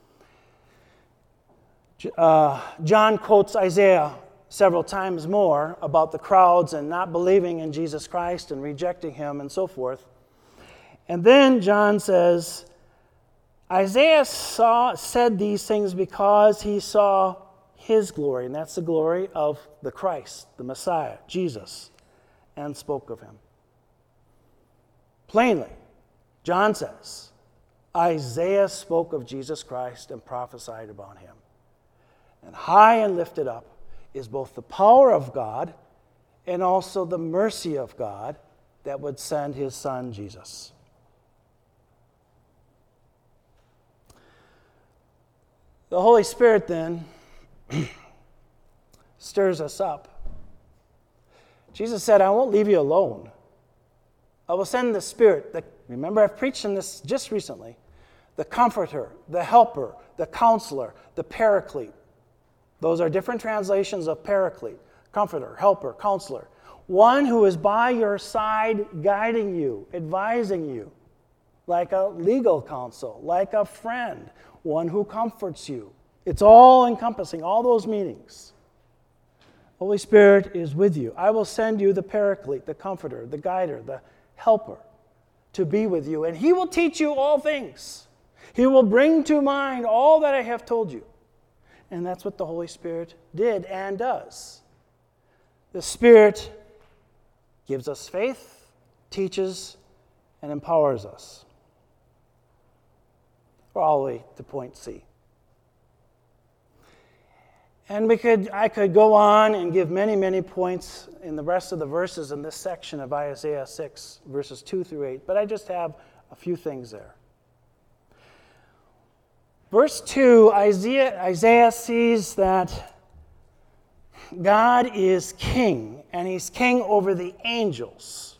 Uh, John quotes Isaiah several times more about the crowds and not believing in Jesus Christ and rejecting him and so forth. And then John says, Isaiah saw, said these things because he saw his glory, and that's the glory of the Christ, the Messiah, Jesus, and spoke of him. Plainly, John says, Isaiah spoke of Jesus Christ and prophesied about him. And high and lifted up is both the power of God and also the mercy of God that would send his Son, Jesus. The Holy Spirit then stirs us up. Jesus said, I won't leave you alone. I will send the Spirit. The, remember, I've preached on this just recently. The Comforter, the Helper, the Counselor, the Paraclete. Those are different translations of Paraclete. Comforter, Helper, Counselor. One who is by your side, guiding you, advising you, like a legal counsel, like a friend, one who comforts you. It's all encompassing, all those meanings. Holy Spirit is with you. I will send you the Paraclete, the Comforter, the Guider, the Helper to be with you, and he will teach you all things. He will bring to mind all that I have told you. And that's what the Holy Spirit did and does. The Spirit gives us faith, teaches, and empowers us. We're all the way to point C. And we could, I could go on and give many, many points in the rest of the verses in this section of Isaiah six, verses two through eight, but I just have a few things there. Verse two, Isaiah, Isaiah sees that God is king, and he's king over the angels,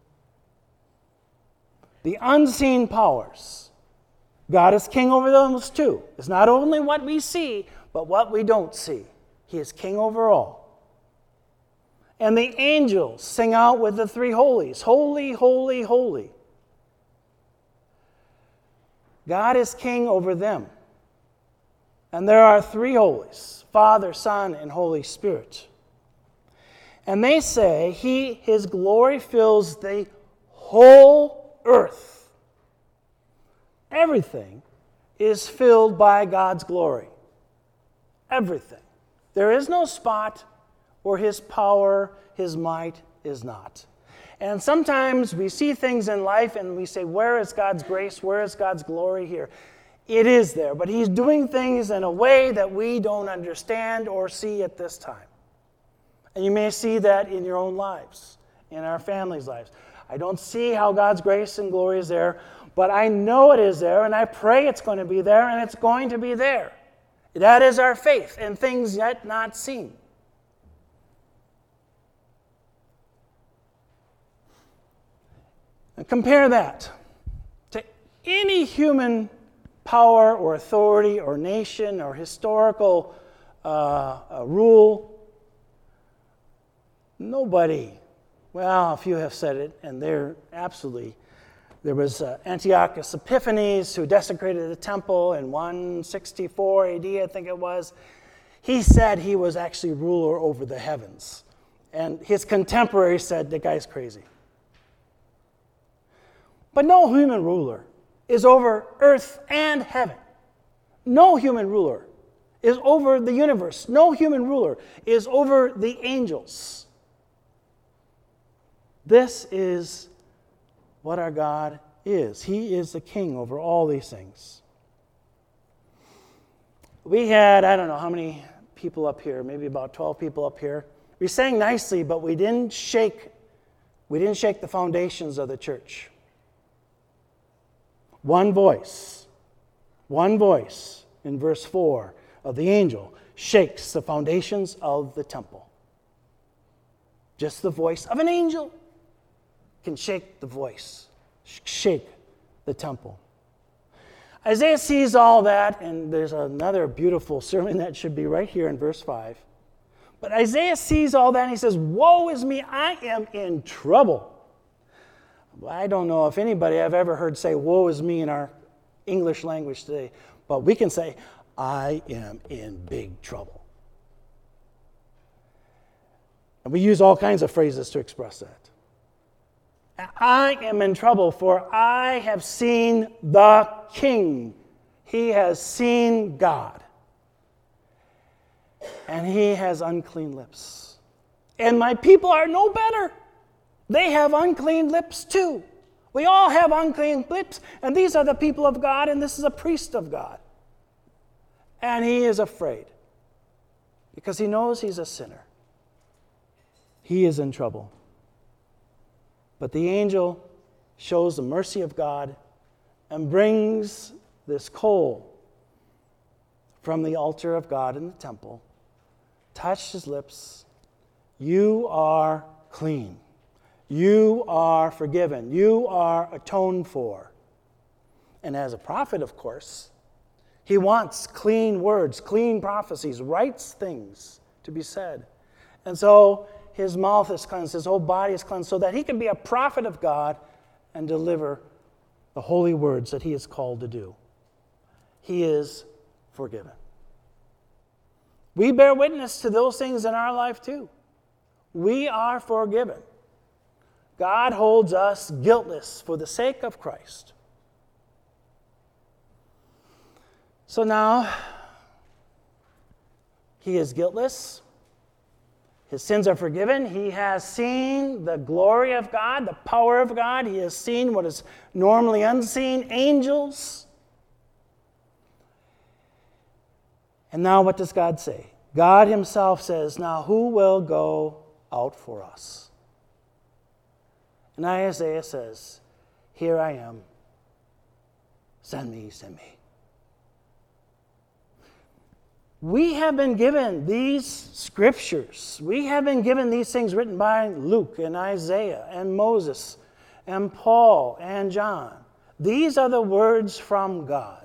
the unseen powers. God is king over those too. It's not only what we see, but what we don't see. He is king over all. And the angels sing out with the three holies, holy, holy, holy. God is king over them. And there are three holies, Father, Son, and Holy Spirit. And they say, he, his glory fills the whole earth. Everything is filled by God's glory. Everything. There is no spot where his power, his might is not. And sometimes we see things in life and we say, where is God's grace? Where is God's glory here? It is there, but he's doing things in a way that we don't understand or see at this time. And you may see that in your own lives, in our families' lives. I don't see how God's grace and glory is there, but I know it is there, and I pray it's going to be there, and it's going to be there. That is our faith in things yet not seen. And compare that to any human power or authority or nation or historical uh, uh, rule. Nobody, well, a few have said it, and they're absolutely. There was uh, Antiochus Epiphanes who desecrated the temple in one sixty-four A D, I think it was. He said he was actually ruler over the heavens. And his contemporaries said, the guy's crazy. But no human ruler is over earth and heaven. No human ruler is over the universe. No human ruler is over the angels. This is what our God is. He is the king over all these things. We had, I don't know how many people up here, maybe about twelve people up here. We sang nicely, but we didn't shake, we didn't shake the foundations of the church. One voice, one voice in verse four of the angel shakes the foundations of the temple. Just the voice of an angel can shake the voice, shake the temple. Isaiah sees all that, and there's another beautiful sermon that should be right here in verse five. But Isaiah sees all that, and he says, woe is me, I am in trouble. I don't know if anybody I've ever heard say, woe is me in our English language today, but we can say, I am in big trouble. And we use all kinds of phrases to express that. I am in trouble, for I have seen the King. He has seen God. And he has unclean lips. And my people are no better. They have unclean lips too. We all have unclean lips, and these are the people of God, and this is a priest of God. And he is afraid because he knows he's a sinner. He is in trouble. But the angel shows the mercy of God and brings this coal from the altar of God in the temple, touched his lips. You are clean. You are forgiven. You are atoned for. And as a prophet, of course, he wants clean words, clean prophecies, right things to be said. And so his mouth is cleansed, his whole body is cleansed, so that he can be a prophet of God and deliver the holy words that he is called to do. He is forgiven. We bear witness to those things in our life too. We are forgiven. God holds us guiltless for the sake of Christ. So now, he is guiltless. His sins are forgiven. He has seen the glory of God, the power of God. He has seen what is normally unseen, angels. And now what does God say? God himself says, now who will go out for us? And Isaiah says, here I am. Send me, send me. We have been given these scriptures. We have been given these things written by Luke and Isaiah and Moses and Paul and John. These are the words from God.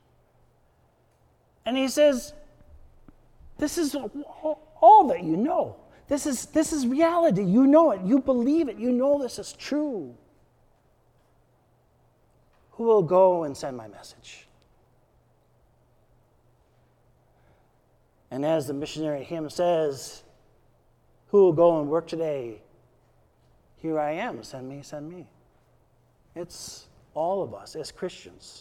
And he says, this is all that you know. This is, this is reality. You know it. You believe it. You know this is true. Who will go and send my message? And as the missionary hymn says, who will go and work today? Here I am, send me, send me. It's all of us as Christians.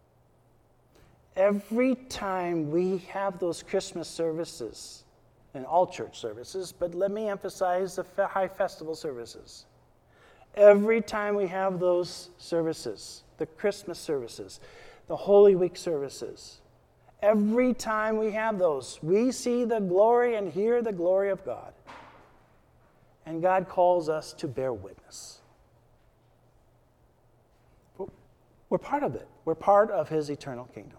Every time we have those Christmas services, and all church services, but let me emphasize the high festival services. Every time we have those services, the Christmas services, the Holy Week services, every time we have those, we see the glory and hear the glory of God. And God calls us to bear witness. We're part of it. We're part of his eternal kingdom.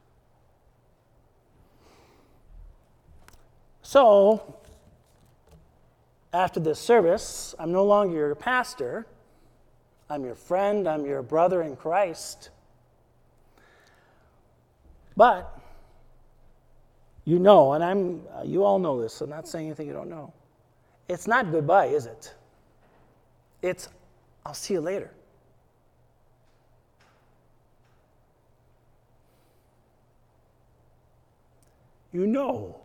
So, after this service, I'm no longer your pastor. I'm your friend. I'm your brother in Christ. But you know, and I'm uh, you all know this, so I'm not saying anything you don't know. It's not goodbye, is it? It's I'll see you later. You know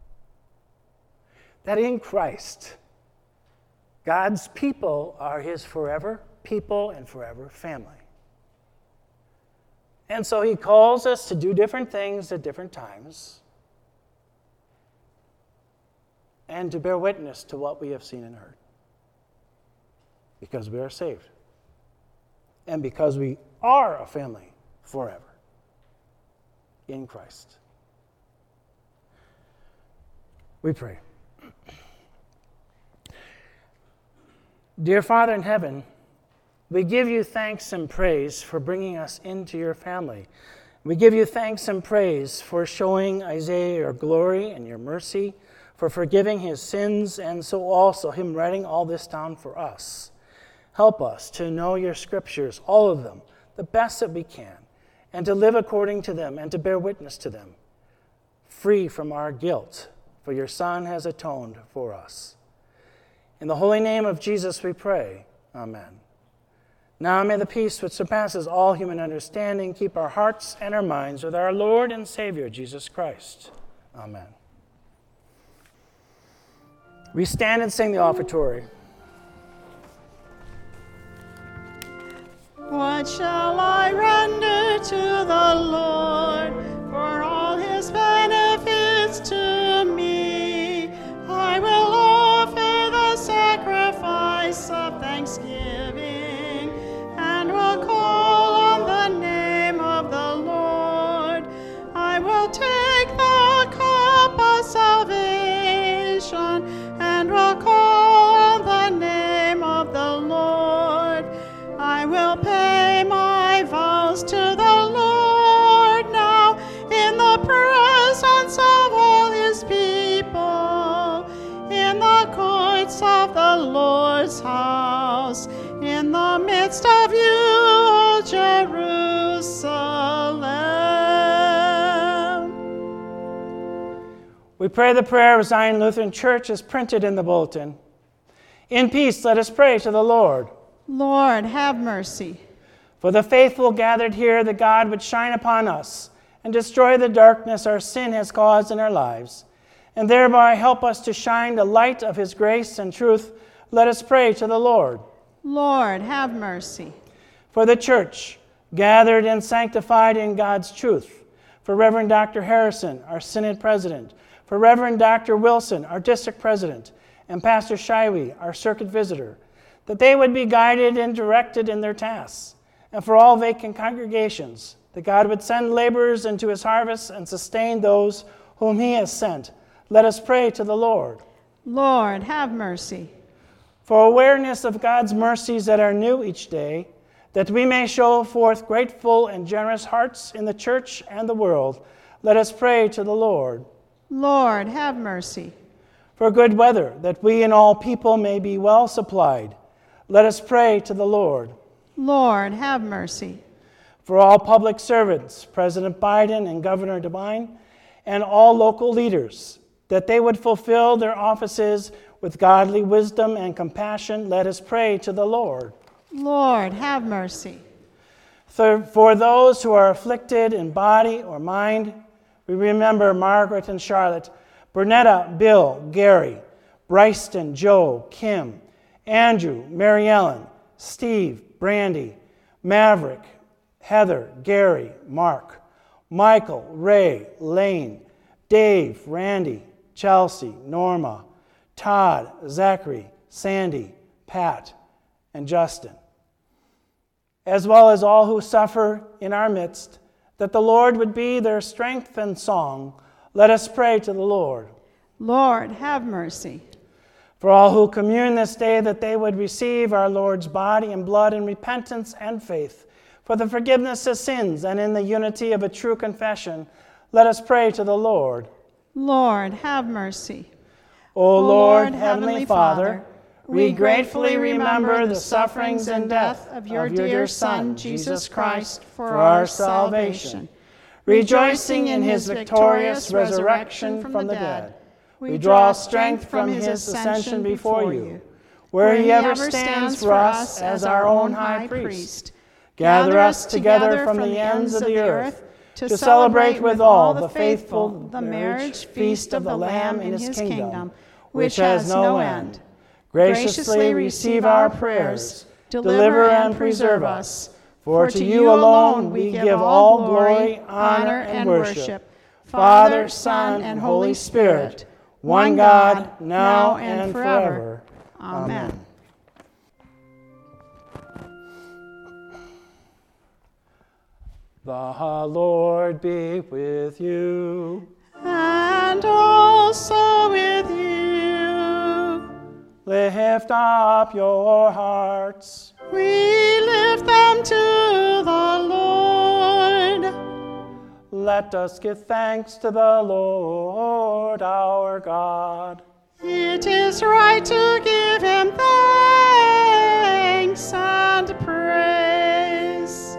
that in Christ, God's people are his forever people and forever family. And so he calls us to do different things at different times and to bear witness to what we have seen and heard. Because we are saved. And because we are a family forever in Christ. We pray. Dear Father in heaven, we give you thanks and praise for bringing us into your family. We give you thanks and praise for showing Isaiah your glory and your mercy, for forgiving his sins, and so also him writing all this down for us. Help us to know your scriptures, all of them, the best that we can, and to live according to them and to bear witness to them, free from our guilt, for your Son has atoned for us. In the holy name of Jesus we pray. Amen. Now may the peace which surpasses all human understanding keep our hearts and our minds with our Lord and Savior, Jesus Christ. Amen. We stand and sing the offertory. What shall I render to the Lord for all his benefits to me? I will offer the sacrifice of thanksgiving and will call on the name of the Lord. I will take the cup of salvation and will call on the name of the Lord. I will pay my vows to the Lord now in the presence of all his people, in the courts of the Lord's house, in the midst of you, O Jerusalem. We pray the prayer of Zion Lutheran Church as printed in the bulletin. In peace, let us pray to the Lord. Lord, have mercy. For the faithful gathered here, that God would shine upon us and destroy the darkness our sin has caused in our lives, and thereby help us to shine the light of his grace and truth, let us pray to the Lord. Lord, have mercy. For the church, gathered and sanctified in God's truth, for Reverend Doctor Harrison, our Synod President, for Reverend Doctor Wilson, our District President, and Pastor Shiwi, our Circuit Visitor, that they would be guided and directed in their tasks, and for all vacant congregations, that God would send laborers into his harvest and sustain those whom he has sent. Let us pray to the Lord. Lord, have mercy. For awareness of God's mercies that are new each day, that we may show forth grateful and generous hearts in the church and the world, let us pray to the Lord. Lord, have mercy. For good weather, that we and all people may be well supplied, let us pray to the Lord. Lord, have mercy. For all public servants, President Biden and Governor DeWine, and all local leaders, that they would fulfill their offices with godly wisdom and compassion, let us pray to the Lord. Lord, have mercy. For, for those who are afflicted in body or mind, we remember Margaret and Charlotte, Bernetta, Bill, Gary, Bryston, Joe, Kim, Andrew, Mary Ellen, Steve, Brandy, Maverick, Heather, Gary, Mark, Michael, Ray, Lane, Dave, Randy, Chelsea, Norma, Todd, Zachary, Sandy, Pat, and Justin, as well as all who suffer in our midst, that the Lord would be their strength and song. Let us pray to the Lord. Lord, have mercy. For all who commune this day, that they would receive our Lord's body and blood in repentance and faith, for the forgiveness of sins and in the unity of a true confession, let us pray to the Lord. Lord, have mercy. O O Lord, Heavenly Father, we gratefully remember the sufferings and death of your dear Son, Jesus Christ, for our salvation. Rejoicing in his victorious resurrection from the dead, we draw strength from his ascension before you, where he ever stands for us as our own high priest. Gather us together from the ends of the earth to celebrate with all the faithful the marriage feast of the Lamb in his kingdom, which has no end. Graciously receive our prayers, deliver and preserve us, for to you alone we give all glory, honor, and worship, Father, Son, and Holy Spirit, one God, now and forever. Amen. The Lord be with you. And also with you. Lift up your hearts. We lift them to the Lord. Let us give thanks to the Lord our God. It is right to give him thanks and praise.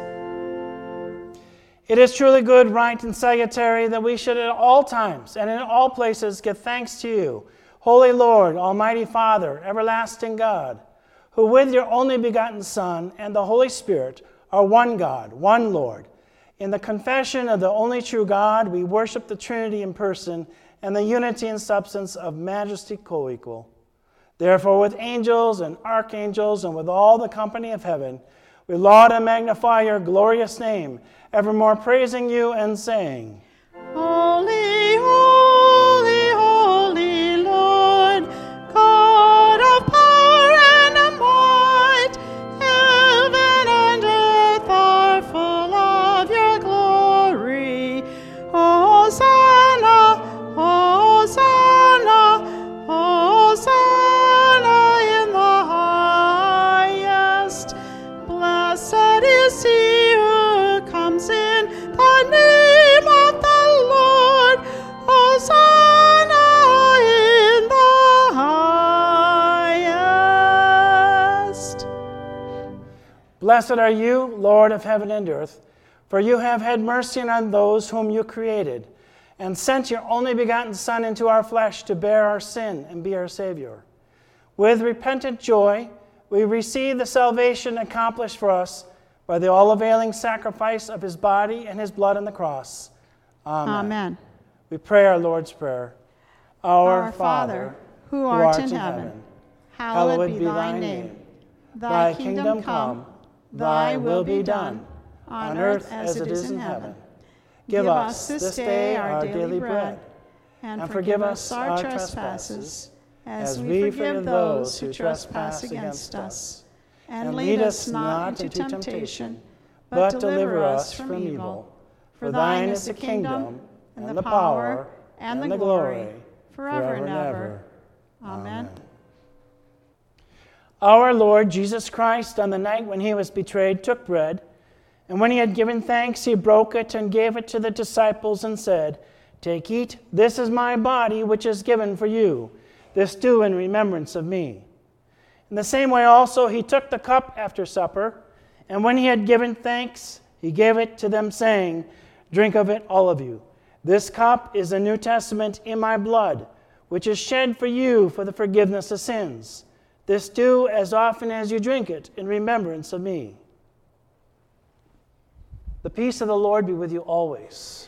It is truly good, right, and salutary that we should at all times and in all places give thanks to you, Holy Lord, Almighty Father, everlasting God, who with your only begotten Son and the Holy Spirit are one God, one Lord. In the confession of the only true God, we worship the Trinity in person and the unity and substance of majesty co-equal. Therefore, with angels and archangels and with all the company of heaven, we laud and magnify your glorious name, evermore praising you and saying, Holy, holy, holy Lord, God of power and of might, heaven and earth are full of your glory. Hosanna, Hosanna, Hosanna in the highest. Blessed is he who comes in the name of the Lord. Hosanna in the highest. Blessed are you, Lord of heaven and earth, for you have had mercy on those whom you created, and sent your only begotten Son into our flesh to bear our sin and be our Savior. With repentant joy, we receive the salvation accomplished for us by the all-availing sacrifice of his body and his blood on the cross. Amen. Amen. We pray our Lord's Prayer. Our, Our Father, Father, who art in heaven, hallowed be thy name. Thy kingdom come, thy will be done, on earth as it is in heaven. Give us this day our daily bread, and forgive us our trespasses, as we forgive those who trespass against us. And lead us not into temptation, but deliver us from evil. For thine is the kingdom, and the power, and the glory, forever and ever. Amen. Our Lord Jesus Christ, on the night when he was betrayed, took bread, and when he had given thanks, he broke it and gave it to the disciples and said, "Take, eat, this is my body, which is given for you. This do in remembrance of me." In the same way also he took the cup after supper, and when he had given thanks, he gave it to them, saying, "Drink of it, all of you. This cup is the New Testament in my blood, which is shed for you for the forgiveness of sins. This do as often as you drink it in remembrance of me." The peace of the Lord be with you always.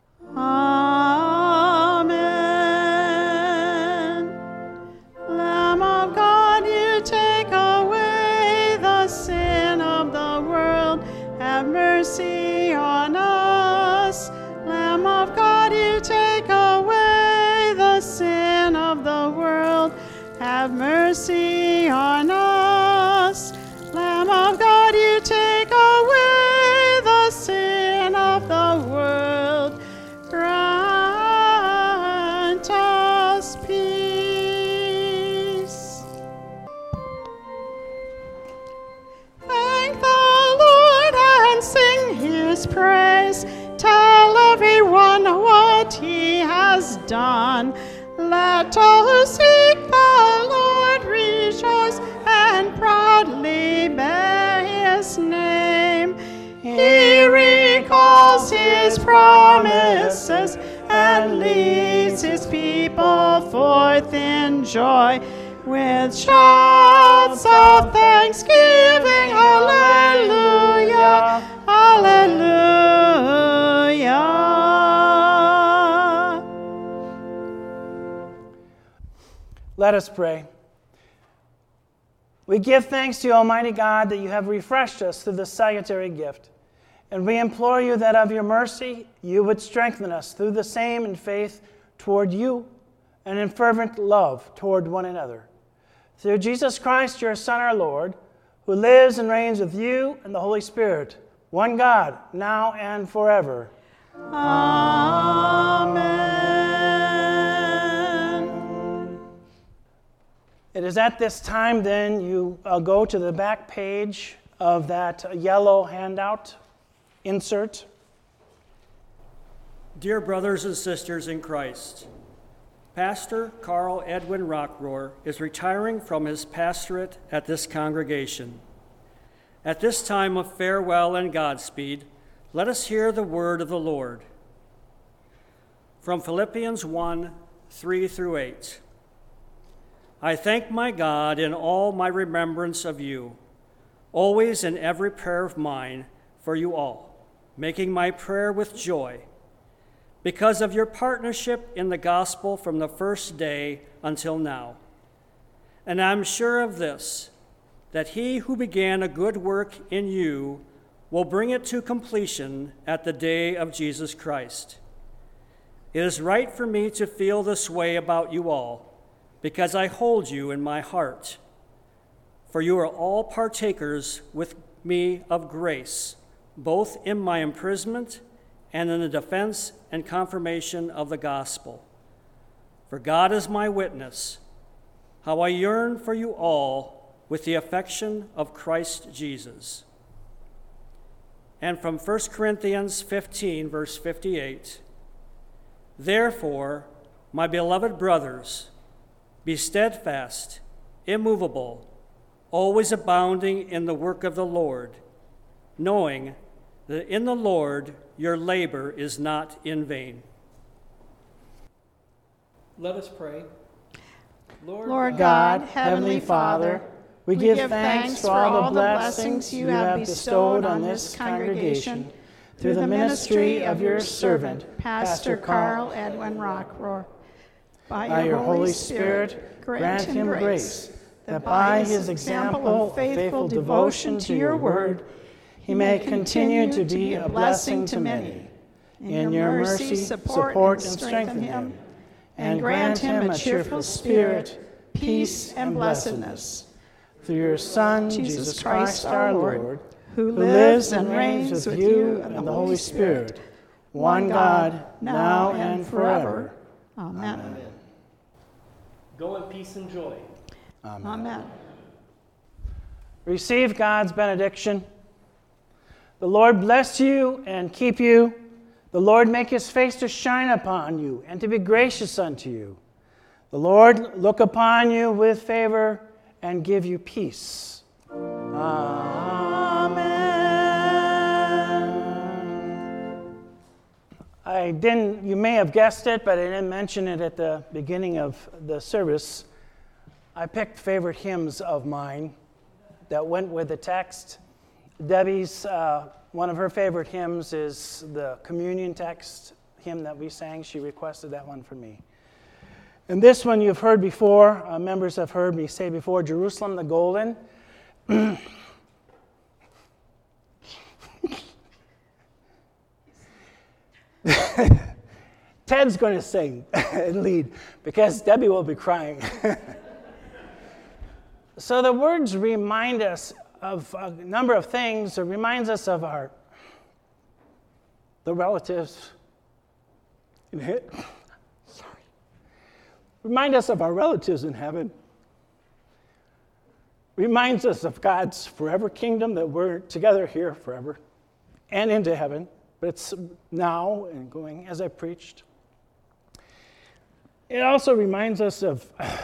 Amen. Lamb of God, you take away the sin of the world. Have mercy on us. Lamb of God, you take away the sin of the world. Have mercy on us. Lamb of God, you take away the sin of the world. Grant us peace. Thank the Lord and sing his praise. Tell everyone what he has done. Let all who seek the Lord rejoice and proudly bear his name. He recalls his promises and leads his people forth in joy with shouts of thanksgiving. Hallelujah! Hallelujah! Let us pray. We give thanks to you, Almighty God, that you have refreshed us through this salutary gift. And we implore you that of your mercy you would strengthen us through the same in faith toward you and in fervent love toward one another. Through Jesus Christ, your Son, our Lord, who lives and reigns with you and the Holy Spirit, one God, now and forever. Amen. It is at this time, then, you uh, go to the back page of that yellow handout insert. Dear brothers and sisters in Christ, Pastor Carl Edwin Rockrohr is retiring from his pastorate at this congregation. At this time of farewell and Godspeed, let us hear the word of the Lord. From Philippians one, three through eight. I thank my God in all my remembrance of you, always in every prayer of mine for you all, making my prayer with joy, because of your partnership in the gospel from the first day until now. And I'm sure of this, that he who began a good work in you will bring it to completion at the day of Jesus Christ. It is right for me to feel this way about you all, because I hold you in my heart. For you are all partakers with me of grace, both in my imprisonment and in the defense and confirmation of the gospel. For God is my witness, how I yearn for you all with the affection of Christ Jesus. And from First Corinthians fifteen, verse fifty-eight, therefore, my beloved brothers, be steadfast, immovable, always abounding in the work of the Lord, knowing that in the Lord your labor is not in vain. Let us pray. Lord, Lord God, God, Heavenly Father, we give thanks for all the blessings you have bestowed on this congregation through the ministry of your servant, Pastor Carl Edwin Rockrohr. By your Holy Spirit, grant him grace, that by his example of faithful devotion to your word, he may continue to be a blessing to many. In your mercy, support and strengthen him, and grant him a cheerful spirit, peace, and blessedness. Through your Son, Jesus Christ our Lord, who lives and reigns with you and the Holy Spirit, one God, now and forever. Amen. Amen. Go in peace and joy. Amen. Amen. Receive God's benediction. The Lord bless you and keep you. The Lord make his face to shine upon you and to be gracious unto you. The Lord look upon you with favor and give you peace. Amen. I didn't, you may have guessed it, but I didn't mention it at the beginning of the service. I picked favorite hymns of mine that went with the text. Debbie's, uh, one of her favorite hymns is the communion text hymn that we sang. She requested that one for me. And this one you've heard before. Uh, members have heard me say before, Jerusalem the Golden. Ted's going to sing and lead because Debbie will be crying. So the words remind us of a number of things. It reminds us of our the relatives. Sorry. Remind us of our relatives in heaven. Reminds us of God's forever kingdom, that we're together here forever and into heaven. But it's now and going as I preached. It also reminds us of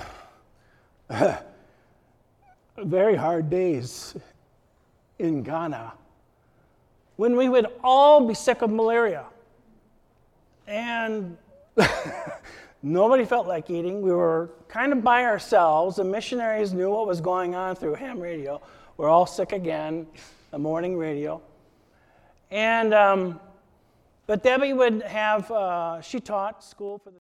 very hard days in Ghana when we would all be sick of malaria and nobody felt like eating. We were kind of by ourselves. The missionaries knew what was going on through ham radio. We're all sick again, the morning radio. And um, but Debbie would have, uh, she taught school for the